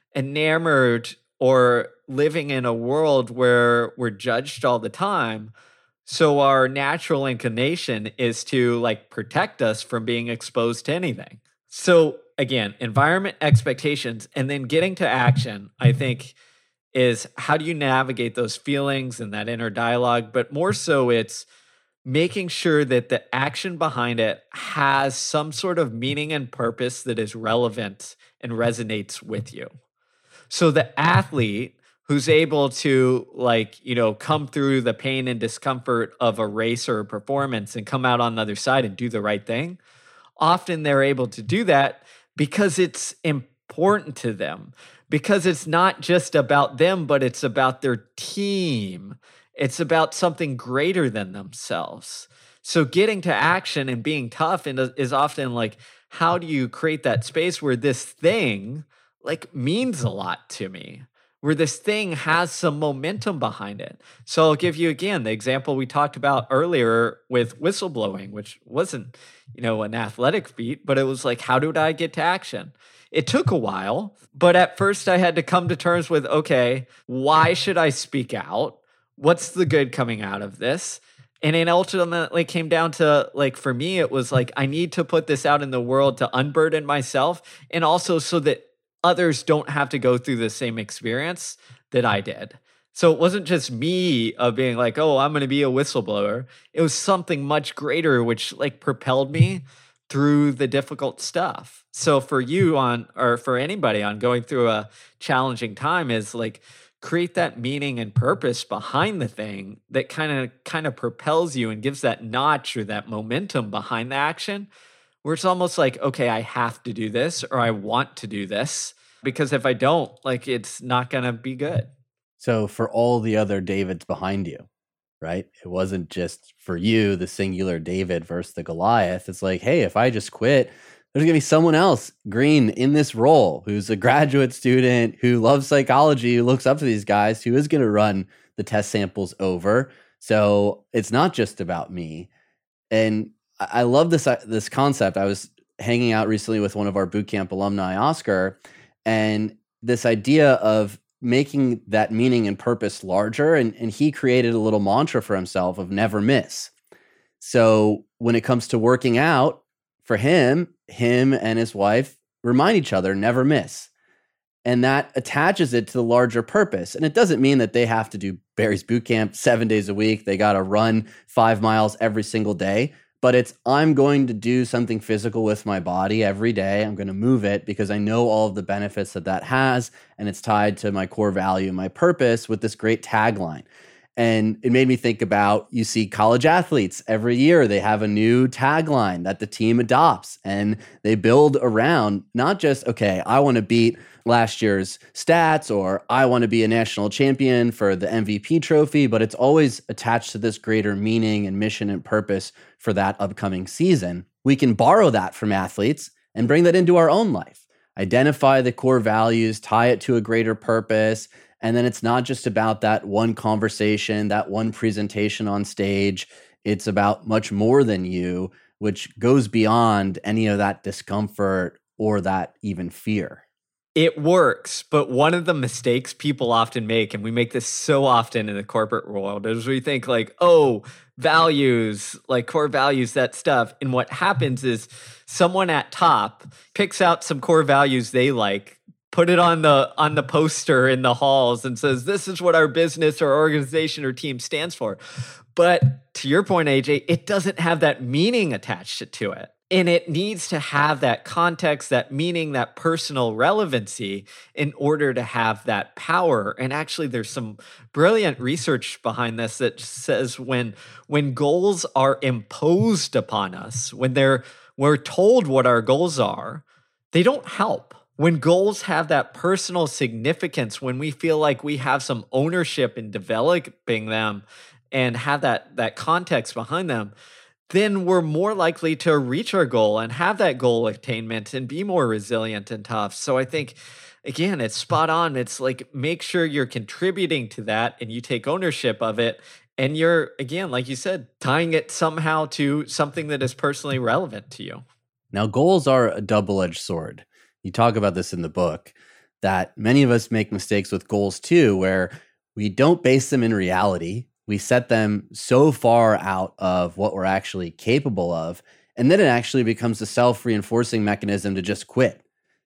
enamored or living in a world where we're judged all the time. So our natural inclination is to protect us from being exposed to anything. So again, environment, expectations, and then getting to action, I think, is how do you navigate those feelings and that inner dialogue? But more so, it's making sure that the action behind it has some sort of meaning and purpose that is relevant and resonates with you. So the athlete who's able to come through the pain and discomfort of a race or a performance and come out on the other side and do the right thing, often they're able to do that because it's important to them, because it's not just about them, but it's about their team. It's about something greater than themselves. So getting to action and being tough is often how do you create that space where this thing means a lot to me, where this thing has some momentum behind it. So I'll give you again the example we talked about earlier with whistleblowing, which wasn't, an athletic feat, but it was how did I get to action? It took a while, but at first I had to come to terms with, okay, why should I speak out? What's the good coming out of this? And it ultimately came down to, for me, it was I need to put this out in the world to unburden myself, and also so that others don't have to go through the same experience that I did. So it wasn't just me being oh, I'm going to be a whistleblower. It was something much greater, which propelled me through the difficult stuff. So for you or for anybody on going through a challenging time is create that meaning and purpose behind the thing that kind of propels you and gives that notch or that momentum behind the action, where it's almost okay, I have to do this or I want to do this, because if I don't, it's not going to be good. So for all the other Davids behind you, right? It wasn't just for you, the singular David versus the Goliath. It's hey, if I just quit, there's going to be someone else, Green, in this role, who's a graduate student, who loves psychology, who looks up to these guys, who is going to run the test samples over. So it's not just about me. And I love this concept. I was hanging out recently with one of our bootcamp alumni, Oscar, and this idea of making that meaning and purpose larger. And he created a little mantra for himself of never miss. So when it comes to working out, for him and his wife remind each other, never miss. And that attaches it to the larger purpose. And it doesn't mean that they have to do Barry's Bootcamp 7 days a week. They got to run 5 miles every single day. But it's, I'm going to do something physical with my body every day. I'm going to move it because I know all of the benefits that has. And it's tied to my core value, my purpose, with this great tagline. And it made me think about, you see college athletes every year, they have a new tagline that the team adopts, and they build around not just, okay, I want to beat last year's stats, or I want to be a national champion for the MVP trophy, but it's always attached to this greater meaning and mission and purpose for that upcoming season. We can borrow that from athletes and bring that into our own life. Identify the core values, tie it to a greater purpose. And then it's not just about that one conversation, that one presentation on stage. It's about much more than you, which goes beyond any of that discomfort or that even fear. It works, but one of the mistakes people often make, and we make this so often in the corporate world, is we think values, core values, that stuff. And what happens is someone at top picks out some core values they like, put it on the poster in the halls and says, this is what our business or organization or team stands for. But to your point, AJ, it doesn't have that meaning attached to it. And it needs to have that context, that meaning, that personal relevancy in order to have that power. And actually, there's some brilliant research behind this that says when goals are imposed upon us, when we're told what our goals are, they don't help. When goals have that personal significance, when we feel like we have some ownership in developing them and have that context behind them, then we're more likely to reach our goal and have that goal attainment and be more resilient and tough. So I think, again, it's spot on. It's like, make sure you're contributing to that and you take ownership of it. And you're, again, like you said, tying it somehow to something that is personally relevant to you. Now, goals are a double-edged sword. You talk about this in the book, that many of us make mistakes with goals too, where we don't base them in reality. We set them so far out of what we're actually capable of, and then it actually becomes a self-reinforcing mechanism to just quit.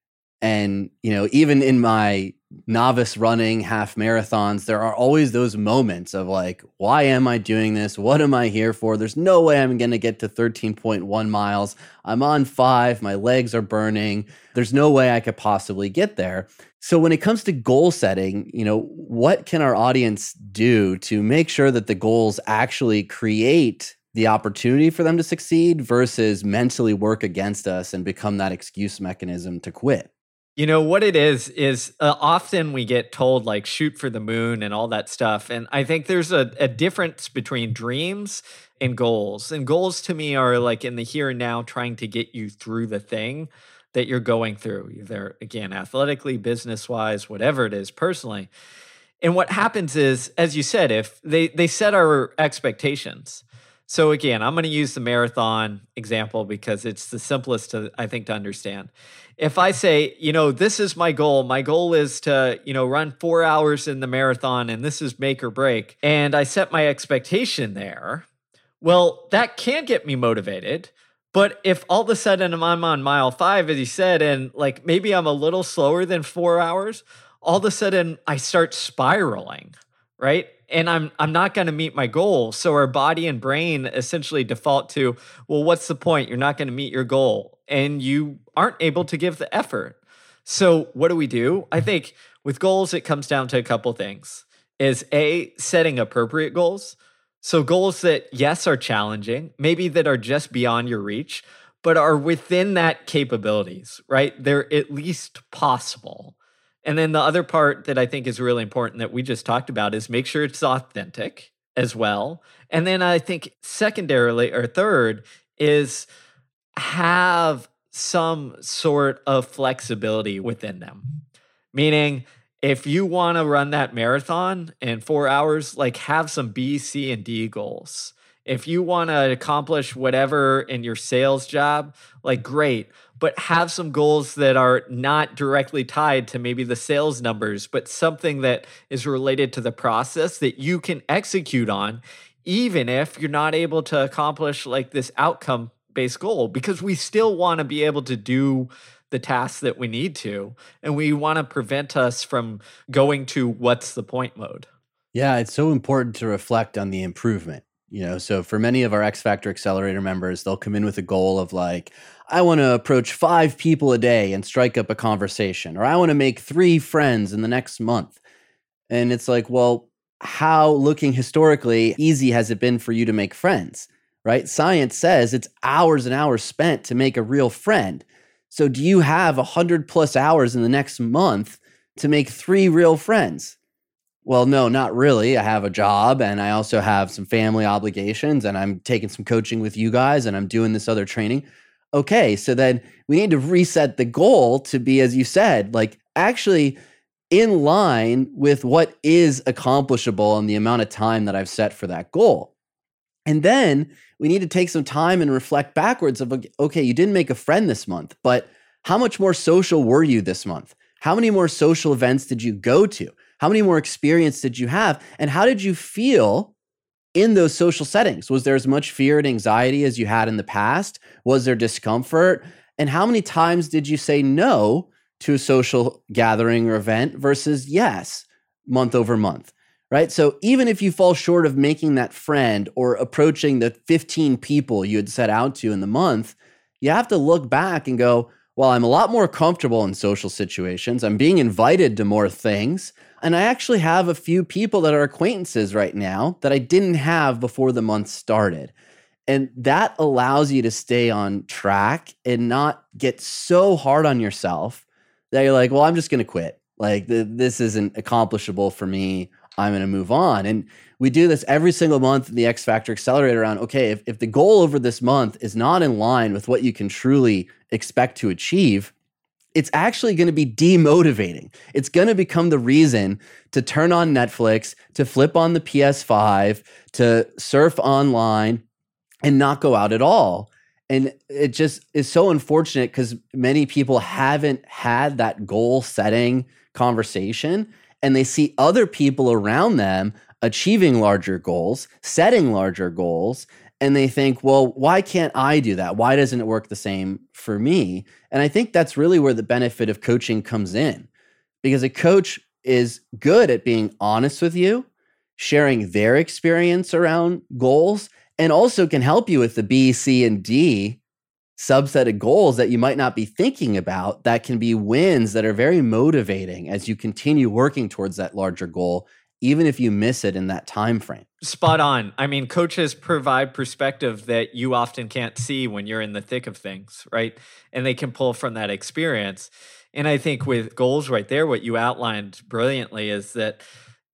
And, even in my novice running half marathons, there are always those moments of like, why am I doing this? What am I here for? There's no way I'm going to get to 13.1 miles. I'm on 5. My legs are burning. There's no way I could possibly get there. So when it comes to goal setting, what can our audience do to make sure that the goals actually create the opportunity for them to succeed versus mentally work against us and become that excuse mechanism to quit? What it is often we get told like shoot for the moon and all that stuff. And I think there's a difference between dreams and goals. And goals to me are like in the here and now, trying to get you through the thing that you're going through, either, again, athletically, business-wise, whatever it is, personally. And what happens is, as you said, if they set our expectations. So again, I'm going to use the marathon example because it's the simplest I think to understand. If I say, this is my goal is to, run 4 hours in the marathon and this is make or break, and I set my expectation there, well, that can get me motivated. But if all of a sudden I'm on mile 5, as you said, and like maybe I'm a little slower than 4 hours, all of a sudden I start spiraling, right? And I'm not going to meet my goal. So our body and brain essentially default to, well, what's the point? You're not going to meet your goal and you aren't able to give the effort. So what do? I think with goals, it comes down to a couple things. Is A, setting appropriate goals. So goals that, yes, are challenging, maybe that are just beyond your reach, but are within that capabilities, right? They're at least possible. And then the other part that I think is really important that we just talked about is make sure it's authentic as well. And then I think secondarily or third is have some sort of flexibility within them. Meaning, if you want to run that marathon in 4 hours, like have some B, C, and D goals. If you want to accomplish whatever in your sales job, like great, but have some goals that are not directly tied to maybe the sales numbers, but something that is related to the process that you can execute on, even if you're not able to accomplish like this outcome-based goal, because we still want to be able to do the tasks that we need to, and we want to prevent us from going to what's the point mode. Yeah, it's so important to reflect on the improvement. So for many of our X Factor Accelerator members, they'll come in with a goal of like, I want to approach 5 people a day and strike up a conversation, or I want to make 3 friends in the next month. And it's like, well, how, looking historically, easy has it been for you to make friends, right? Science says it's hours and hours spent to make a real friend. So do you have 100+ hours in the next month to make 3 real friends? Well, no, not really. I have a job and I also have some family obligations and I'm taking some coaching with you guys and I'm doing this other training. Okay, so then we need to reset the goal to be, as you said, like actually in line with what is accomplishable and the amount of time that I've set for that goal. And then we need to take some time and reflect backwards of, okay, you didn't make a friend this month, but how much more social were you this month? How many more social events did you go to? How many more experience did you have? And how did you feel in those social settings? Was there as much fear and anxiety as you had in the past? Was there discomfort? And how many times did you say no to a social gathering or event versus yes, month over month, right? So even if you fall short of making that friend or approaching the 15 people you had set out to in the month, you have to look back and go, well, I'm a lot more comfortable in social situations. I'm being invited to more things. And I actually have a few people that are acquaintances right now that I didn't have before the month started. And that allows you to stay on track and not get so hard on yourself that you're like, well, I'm just going to quit. Like this isn't accomplishable for me. I'm going to move on. And we do this every single month in the X Factor Accelerator around, okay, if the goal over this month is not in line with what you can truly expect to achieve, it's actually going to be demotivating. It's going to become the reason to turn on Netflix, to flip on the PS5, to surf online and not go out at all. And it just is so unfortunate because many people haven't had that goal setting conversation, and they see other people around them achieving larger goals, setting larger goals, and they think, well, why can't I do that? Why doesn't it work the same for me? And I think that's really where the benefit of coaching comes in, because a coach is good at being honest with you, sharing their experience around goals, and also can help you with the B, C, and D subset of goals that you might not be thinking about that can be wins that are very motivating as you continue working towards that larger goal, even if you miss it in that time frame. Spot on. I mean, coaches provide perspective that you often can't see when you're in the thick of things, right? And they can pull from that experience. And I think with goals right there, what you outlined brilliantly is that,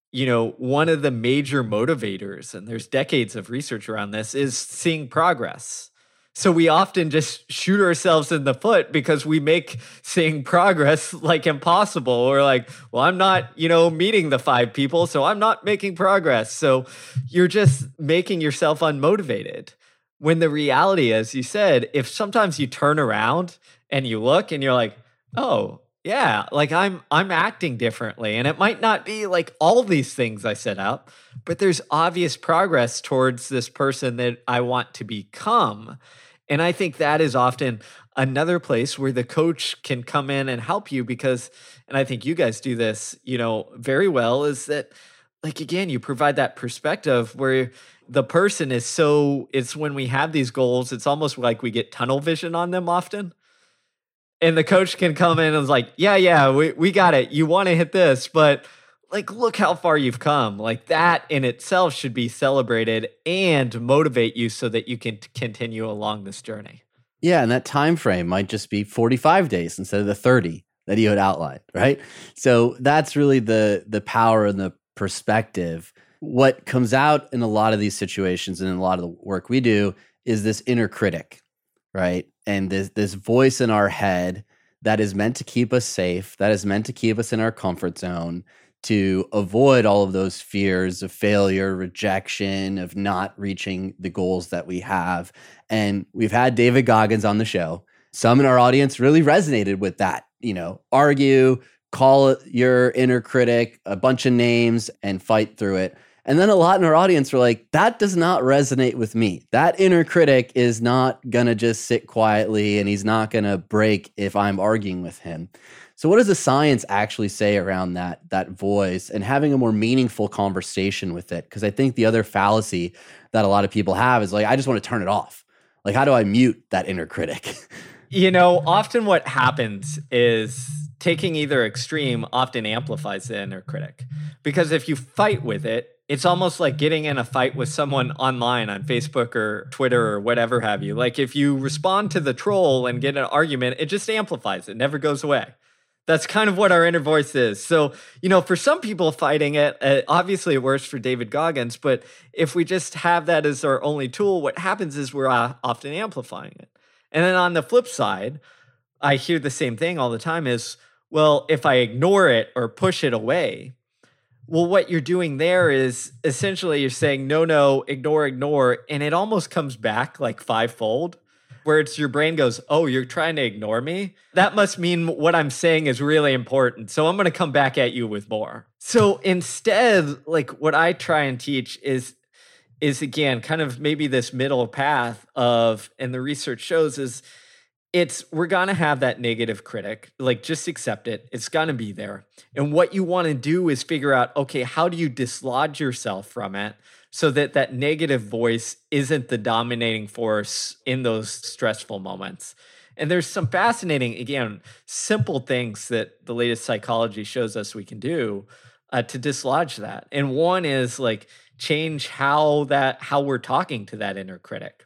one of the major motivators, and there's decades of research around this, is seeing progress. So we often just shoot ourselves in the foot because we make seeing progress like impossible. We're like, well, I'm not, meeting the 5 people, so I'm not making progress. So you're just making yourself unmotivated. When the reality is, you said, if sometimes you turn around and you look and you're like, oh, yeah, like I'm acting differently. And it might not be like all these things I set out, but there's obvious progress towards this person that I want to become. And I think that is often another place where the coach can come in and help you because, and I think you guys do this, very well, is that, like, again, you provide that perspective where the person is it's when we have these goals, it's almost like we get tunnel vision on them often. And the coach can come in and is like, yeah, we got it. You want to hit this, but like, look how far you've come. Like that in itself should be celebrated and motivate you so that you can continue along this journey. Yeah, and that time frame might just be 45 days instead of the 30 that you had outlined, right? So that's really the power and the perspective. What comes out in a lot of these situations and in a lot of the work we do is this inner critic, right? And this voice in our head that is meant to keep us safe, that is meant to keep us in our comfort zone, to avoid all of those fears of failure, rejection, of not reaching the goals that we have. And we've had David Goggins on the show. Some in our audience really resonated with that, argue, call your inner critic a bunch of names and fight through it. And then a lot in our audience were like, that does not resonate with me. That inner critic is not going to just sit quietly and he's not going to break if I'm arguing with him. So what does the science actually say around that voice and having a more meaningful conversation with it? Because I think the other fallacy that a lot of people have is like, I just want to turn it off. Like, how do I mute that inner critic? Often what happens is taking either extreme often amplifies the inner critic. Because if you fight with it, it's almost like getting in a fight with someone online on Facebook or Twitter or whatever have you. Like if you respond to the troll and get an argument, it just amplifies. It never goes away. That's kind of what our inner voice is. So, for some people fighting it, obviously it works for David Goggins, but if we just have that as our only tool, what happens is we're often amplifying it. And then on the flip side, I hear the same thing all the time is, well, if I ignore it or push it away, well, what you're doing there is essentially you're saying, no, ignore. And it almost comes back like 5-fold. Where it's your brain goes, oh, you're trying to ignore me? That must mean what I'm saying is really important. So I'm going to come back at you with more. So instead, like what I try and teach is again, kind of maybe this middle path of, and the research shows is we're going to have that negative critic, like just accept it. It's going to be there. And what you want to do is figure out, okay, how do you dislodge yourself from it? So that negative voice isn't the dominating force in those stressful moments. And there's some fascinating, again, simple things that the latest psychology shows us we can do to dislodge that. And one is like change how we're talking to that inner critic.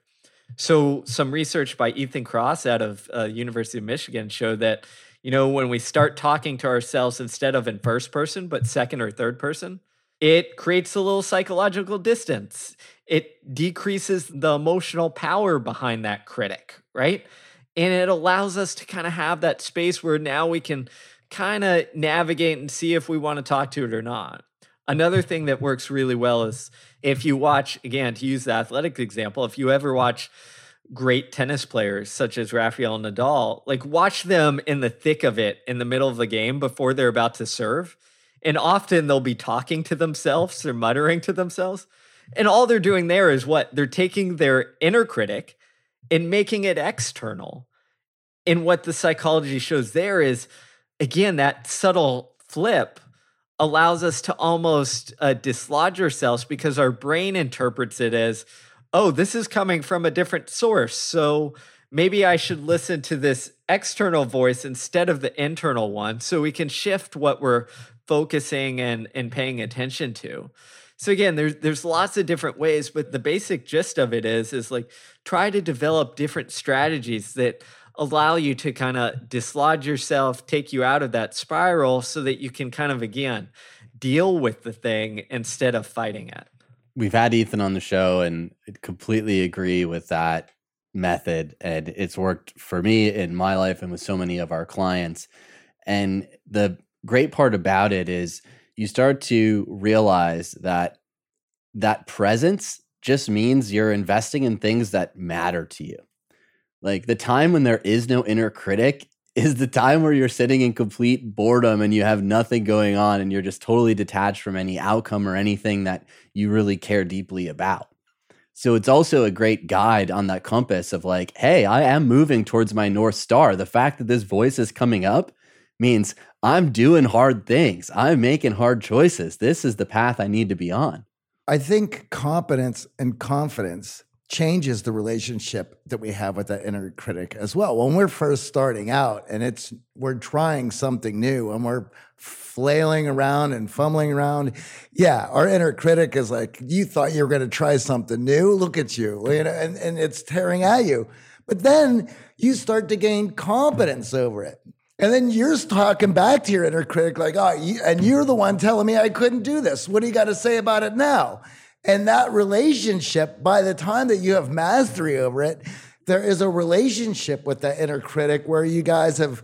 So some research by Ethan Cross out of University of Michigan showed that, when we start talking to ourselves instead of in first person, but second or third person, it creates a little psychological distance. It decreases the emotional power behind that critic, right? And it allows us to kind of have that space where now we can kind of navigate and see if we want to talk to it or not. Another thing that works really well is if you watch, again, to use the athletic example, if you ever watch great tennis players such as Rafael Nadal, like watch them in the thick of it in the middle of the game before they're about to serve. And often they'll be talking to themselves or muttering to themselves. And all they're doing there is what? They're taking their inner critic and making it external. And what the psychology shows there is, again, that subtle flip allows us to almost dislodge ourselves because our brain interprets it as, oh, this is coming from a different source. So maybe I should listen to this external voice instead of the internal one so we can shift what we're focusing and paying attention to. So again, there's lots of different ways, but the basic gist of it is like try to develop different strategies that allow you to kind of dislodge yourself, take you out of that spiral so that you can kind of, again, deal with the thing instead of fighting it. We've had Ethan on the show and I completely agree with that method. And it's worked for me in my life and with so many of our clients. And the great part about it is you start to realize that that presence just means you're investing in things that matter to you. Like the time when there is no inner critic is the time where you're sitting in complete boredom and you have nothing going on and you're just totally detached from any outcome or anything that you really care deeply about. So it's also a great guide on that compass of like, hey, I am moving towards my North Star. The fact that this voice is coming up means I'm doing hard things. I'm making hard choices. This is the path I need to be on. I think competence and confidence changes the relationship that we have with that inner critic as well. When we're first starting out and we're trying something new and we're flailing around and fumbling around, yeah, our inner critic is like, you thought you were going to try something new? Look at you, and it's tearing at you. But then you start to gain confidence over it. And then you're talking back to your inner critic like, and you're the one telling me I couldn't do this. What do you got to say about it now? And that relationship, by the time that you have mastery over it, there is a relationship with that inner critic where you guys have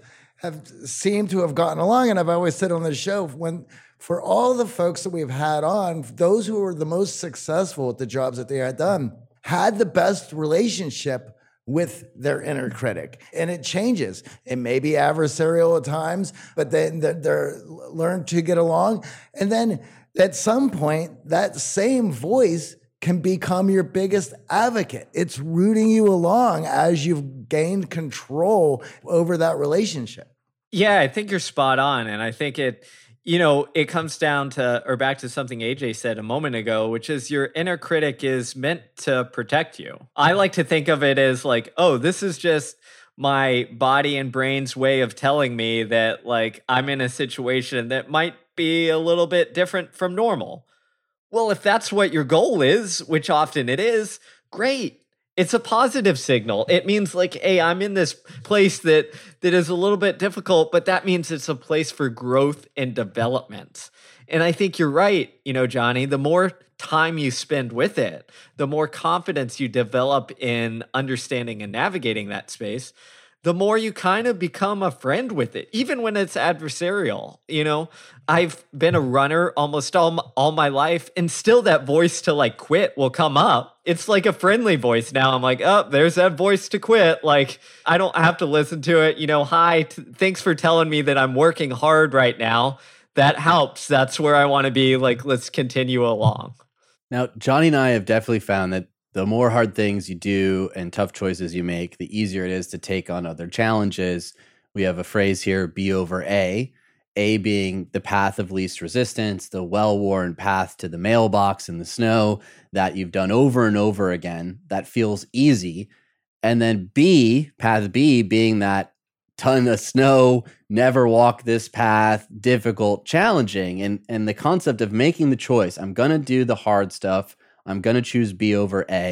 seemed to have gotten along. And I've always said on the show, for all the folks that we've had on, those who were the most successful at the jobs that they had done had the best relationship with their inner critic. And it changes. It may be adversarial at times, but then they're learned to get along. And then at some point, that same voice can become your biggest advocate. It's rooting you along as you've gained control over that relationship. Yeah, I think you're spot on. And I think it comes down to, or back to something AJ said a moment ago, which is your inner critic is meant to protect you. I like to think of it as like, oh, this is just my body and brain's way of telling me that like I'm in a situation that might be a little bit different from normal. Well, if that's what your goal is, which often it is, great. It's a positive signal. It means like, hey, I'm in this place that is a little bit difficult, but that means it's a place for growth and development. And I think you're right, Johnny, the more time you spend with it, the more confidence you develop in understanding and navigating that space, the more you kind of become a friend with it, even when it's adversarial. I've been a runner almost all my life, and still that voice to like quit will come up. It's like a friendly voice now. I'm like, oh, there's that voice to quit. Like, I don't have to listen to it. Hi, thanks for telling me that I'm working hard right now. That helps. That's where I want to be. Like, let's continue along. Now, Johnny and I have definitely found that the more hard things you do and tough choices you make, the easier it is to take on other challenges. We have a phrase here, B over A being the path of least resistance, the well-worn path to the mailbox in the snow that you've done over and over again, that feels easy. And then B, path B, being that ton of snow, never walk this path, difficult, challenging. And the concept of making the choice, I'm going to do the hard stuff, I'm going to choose B over A.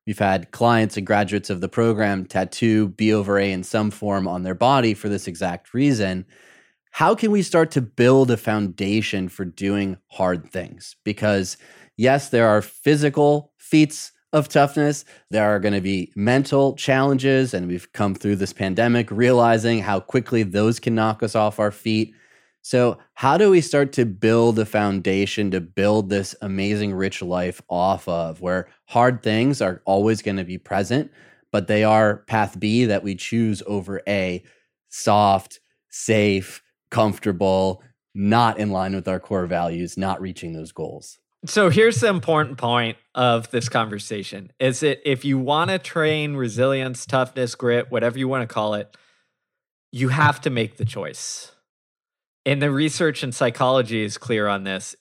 We've had clients and graduates of the program tattoo B over A in some form on their body for this exact reason. How can we start to build a foundation for doing hard things? Because yes, there are physical feats of toughness. There are going to be mental challenges, and we've come through this pandemic realizing how quickly those can knock us off our feet. So how do we start to build a foundation to build this amazing, rich life off of, where hard things are always going to be present, but they are path B that we choose over A, soft, safe, comfortable, not in line with our core values, not reaching those goals? So here's the important point of this conversation is that if you want to train resilience, toughness, grit, whatever you want to call it, you have to make the choice. And the research in psychology is clear on this,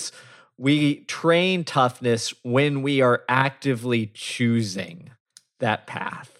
we train toughness when we are actively choosing that path.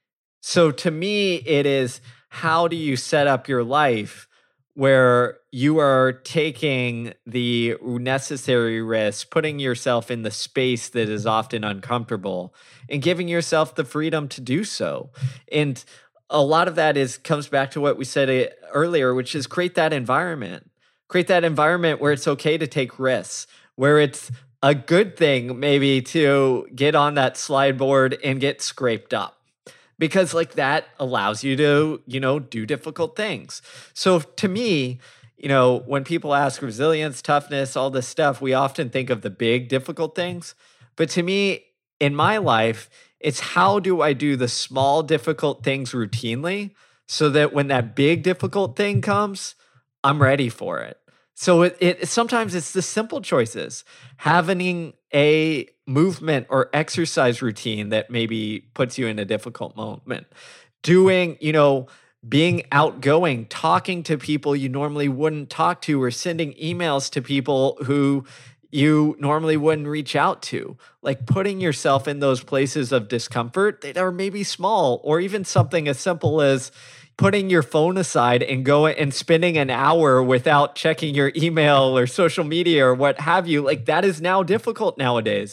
So to me, it is, how do you set up your life where you are taking the necessary risks, putting yourself in the space that is often uncomfortable, and giving yourself the freedom to do so. And a lot of that comes back to what we said earlier, which is create that environment. Create that environment where it's okay to take risks, where it's a good thing maybe to get on that slide board and get scraped up. Because like that allows you to, do difficult things. So to me, when people ask resilience, toughness, all this stuff, we often think of the big difficult things. But to me, in my life, it's how do I do the small difficult things routinely so that when that big difficult thing comes, I'm ready for it. So it sometimes it's the simple choices. Having a movement or exercise routine that maybe puts you in a difficult moment. Doing, being outgoing, talking to people you normally wouldn't talk to, or sending emails to people who you normally wouldn't reach out to. Like putting yourself in those places of discomfort that are maybe small, or even something as simple as putting your phone aside and going and spending an hour without checking your email or social media or what have you. Like that is now difficult nowadays.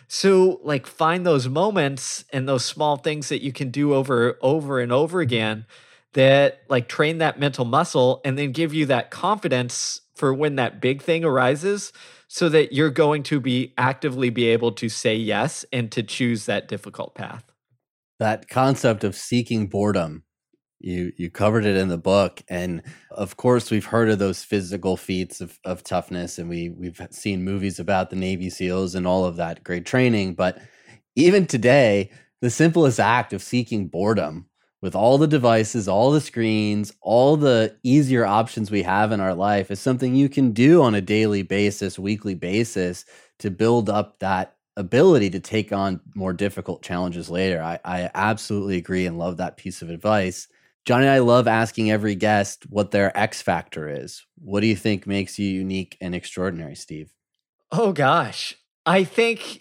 So like find those moments and those small things that you can do over and over again that like train that mental muscle and then give you that confidence for when that big thing arises, so that you're going to be actively be able to say yes and to choose that difficult path. That concept of seeking boredom, you covered it in the book. And of course, we've heard of those physical feats of toughness, and we've seen movies about the Navy SEALs and all of that great training. But even today, the simplest act of seeking boredom, with all the devices, all the screens, all the easier options we have in our life, is something you can do on a daily basis, weekly basis, to build up that ability to take on more difficult challenges later. I absolutely agree and love that piece of advice. Johnny and I love asking every guest what their X factor is. What do you think makes you unique and extraordinary, Steve? Oh gosh. I think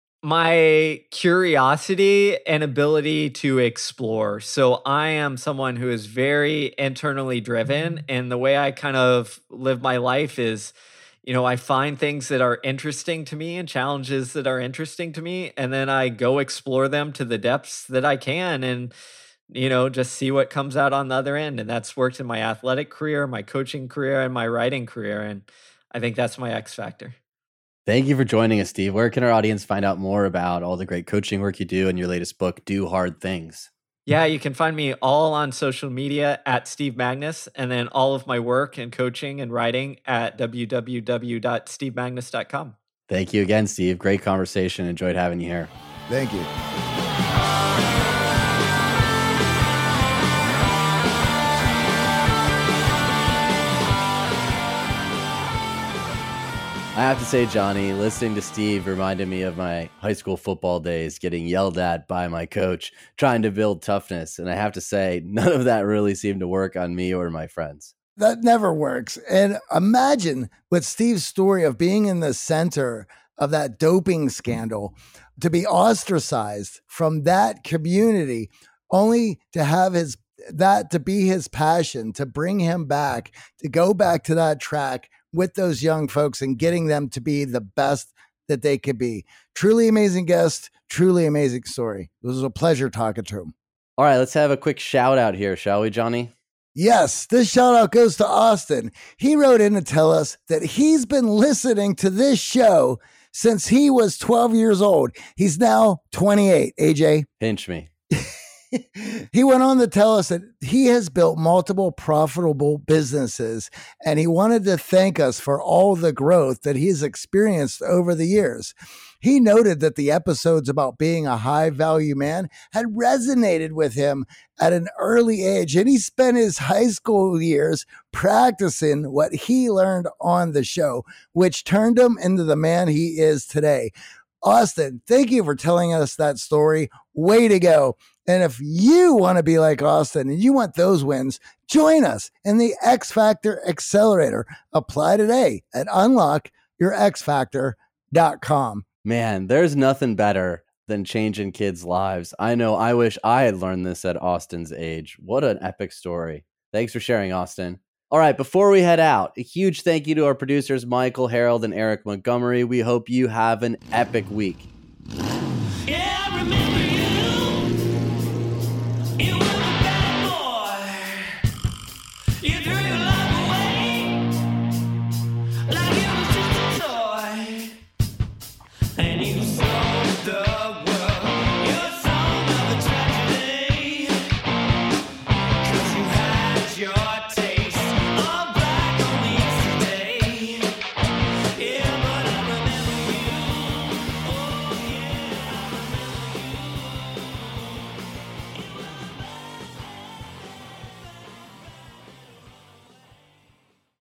my curiosity and ability to explore. So I am someone who is very internally driven, and the way I kind of live my life is, I find things that are interesting to me and challenges that are interesting to me, and then I go explore them to the depths that I can, and just see what comes out on the other end. And that's worked in my athletic career, my coaching career, and my writing career. And I think that's my X factor. Thank you for joining us, Steve. Where can our audience find out more about all the great coaching work you do and your latest book, Do Hard Things? Yeah, you can find me all on social media at Steve Magness, and then all of my work and coaching and writing at www.stevemagness.com. Thank you again, Steve. Great conversation. Enjoyed having you here. Thank you. I have to say, Johnny, listening to Steve reminded me of my high school football days, getting yelled at by my coach, trying to build toughness. And I have to say, none of that really seemed to work on me or my friends. That never works. And imagine with Steve's story of being in the center of that doping scandal, to be ostracized from that community, only to have that to be his passion, to bring him back, to go back to that track with those young folks and getting them to be the best that they could be. Truly amazing guest, truly amazing story. It was a pleasure talking to him. All right, let's have a quick shout out here, shall we, Johnny? Yes, this shout out goes to Austin. He wrote in to tell us that he's been listening to this show since he was 12 years old. He's now 28. AJ? Pinch me. He went on to tell us that he has built multiple profitable businesses, and he wanted to thank us for all the growth that he's experienced over the years. He noted that the episodes about being a high value man had resonated with him at an early age, and he spent his high school years practicing what he learned on the show, which turned him into the man he is today. Austin, thank you for telling us that story. Way to go. And if you want to be like Austin and you want those wins, join us in the X Factor Accelerator. Apply today at unlockyourxfactor.com. Man, there's nothing better than changing kids' lives. I know I wish I had learned this at Austin's age. What an epic story. Thanks for sharing, Austin. All right, before we head out, a huge thank you to our producers, Michael, Harold, and Eric Montgomery. We hope you have an epic week.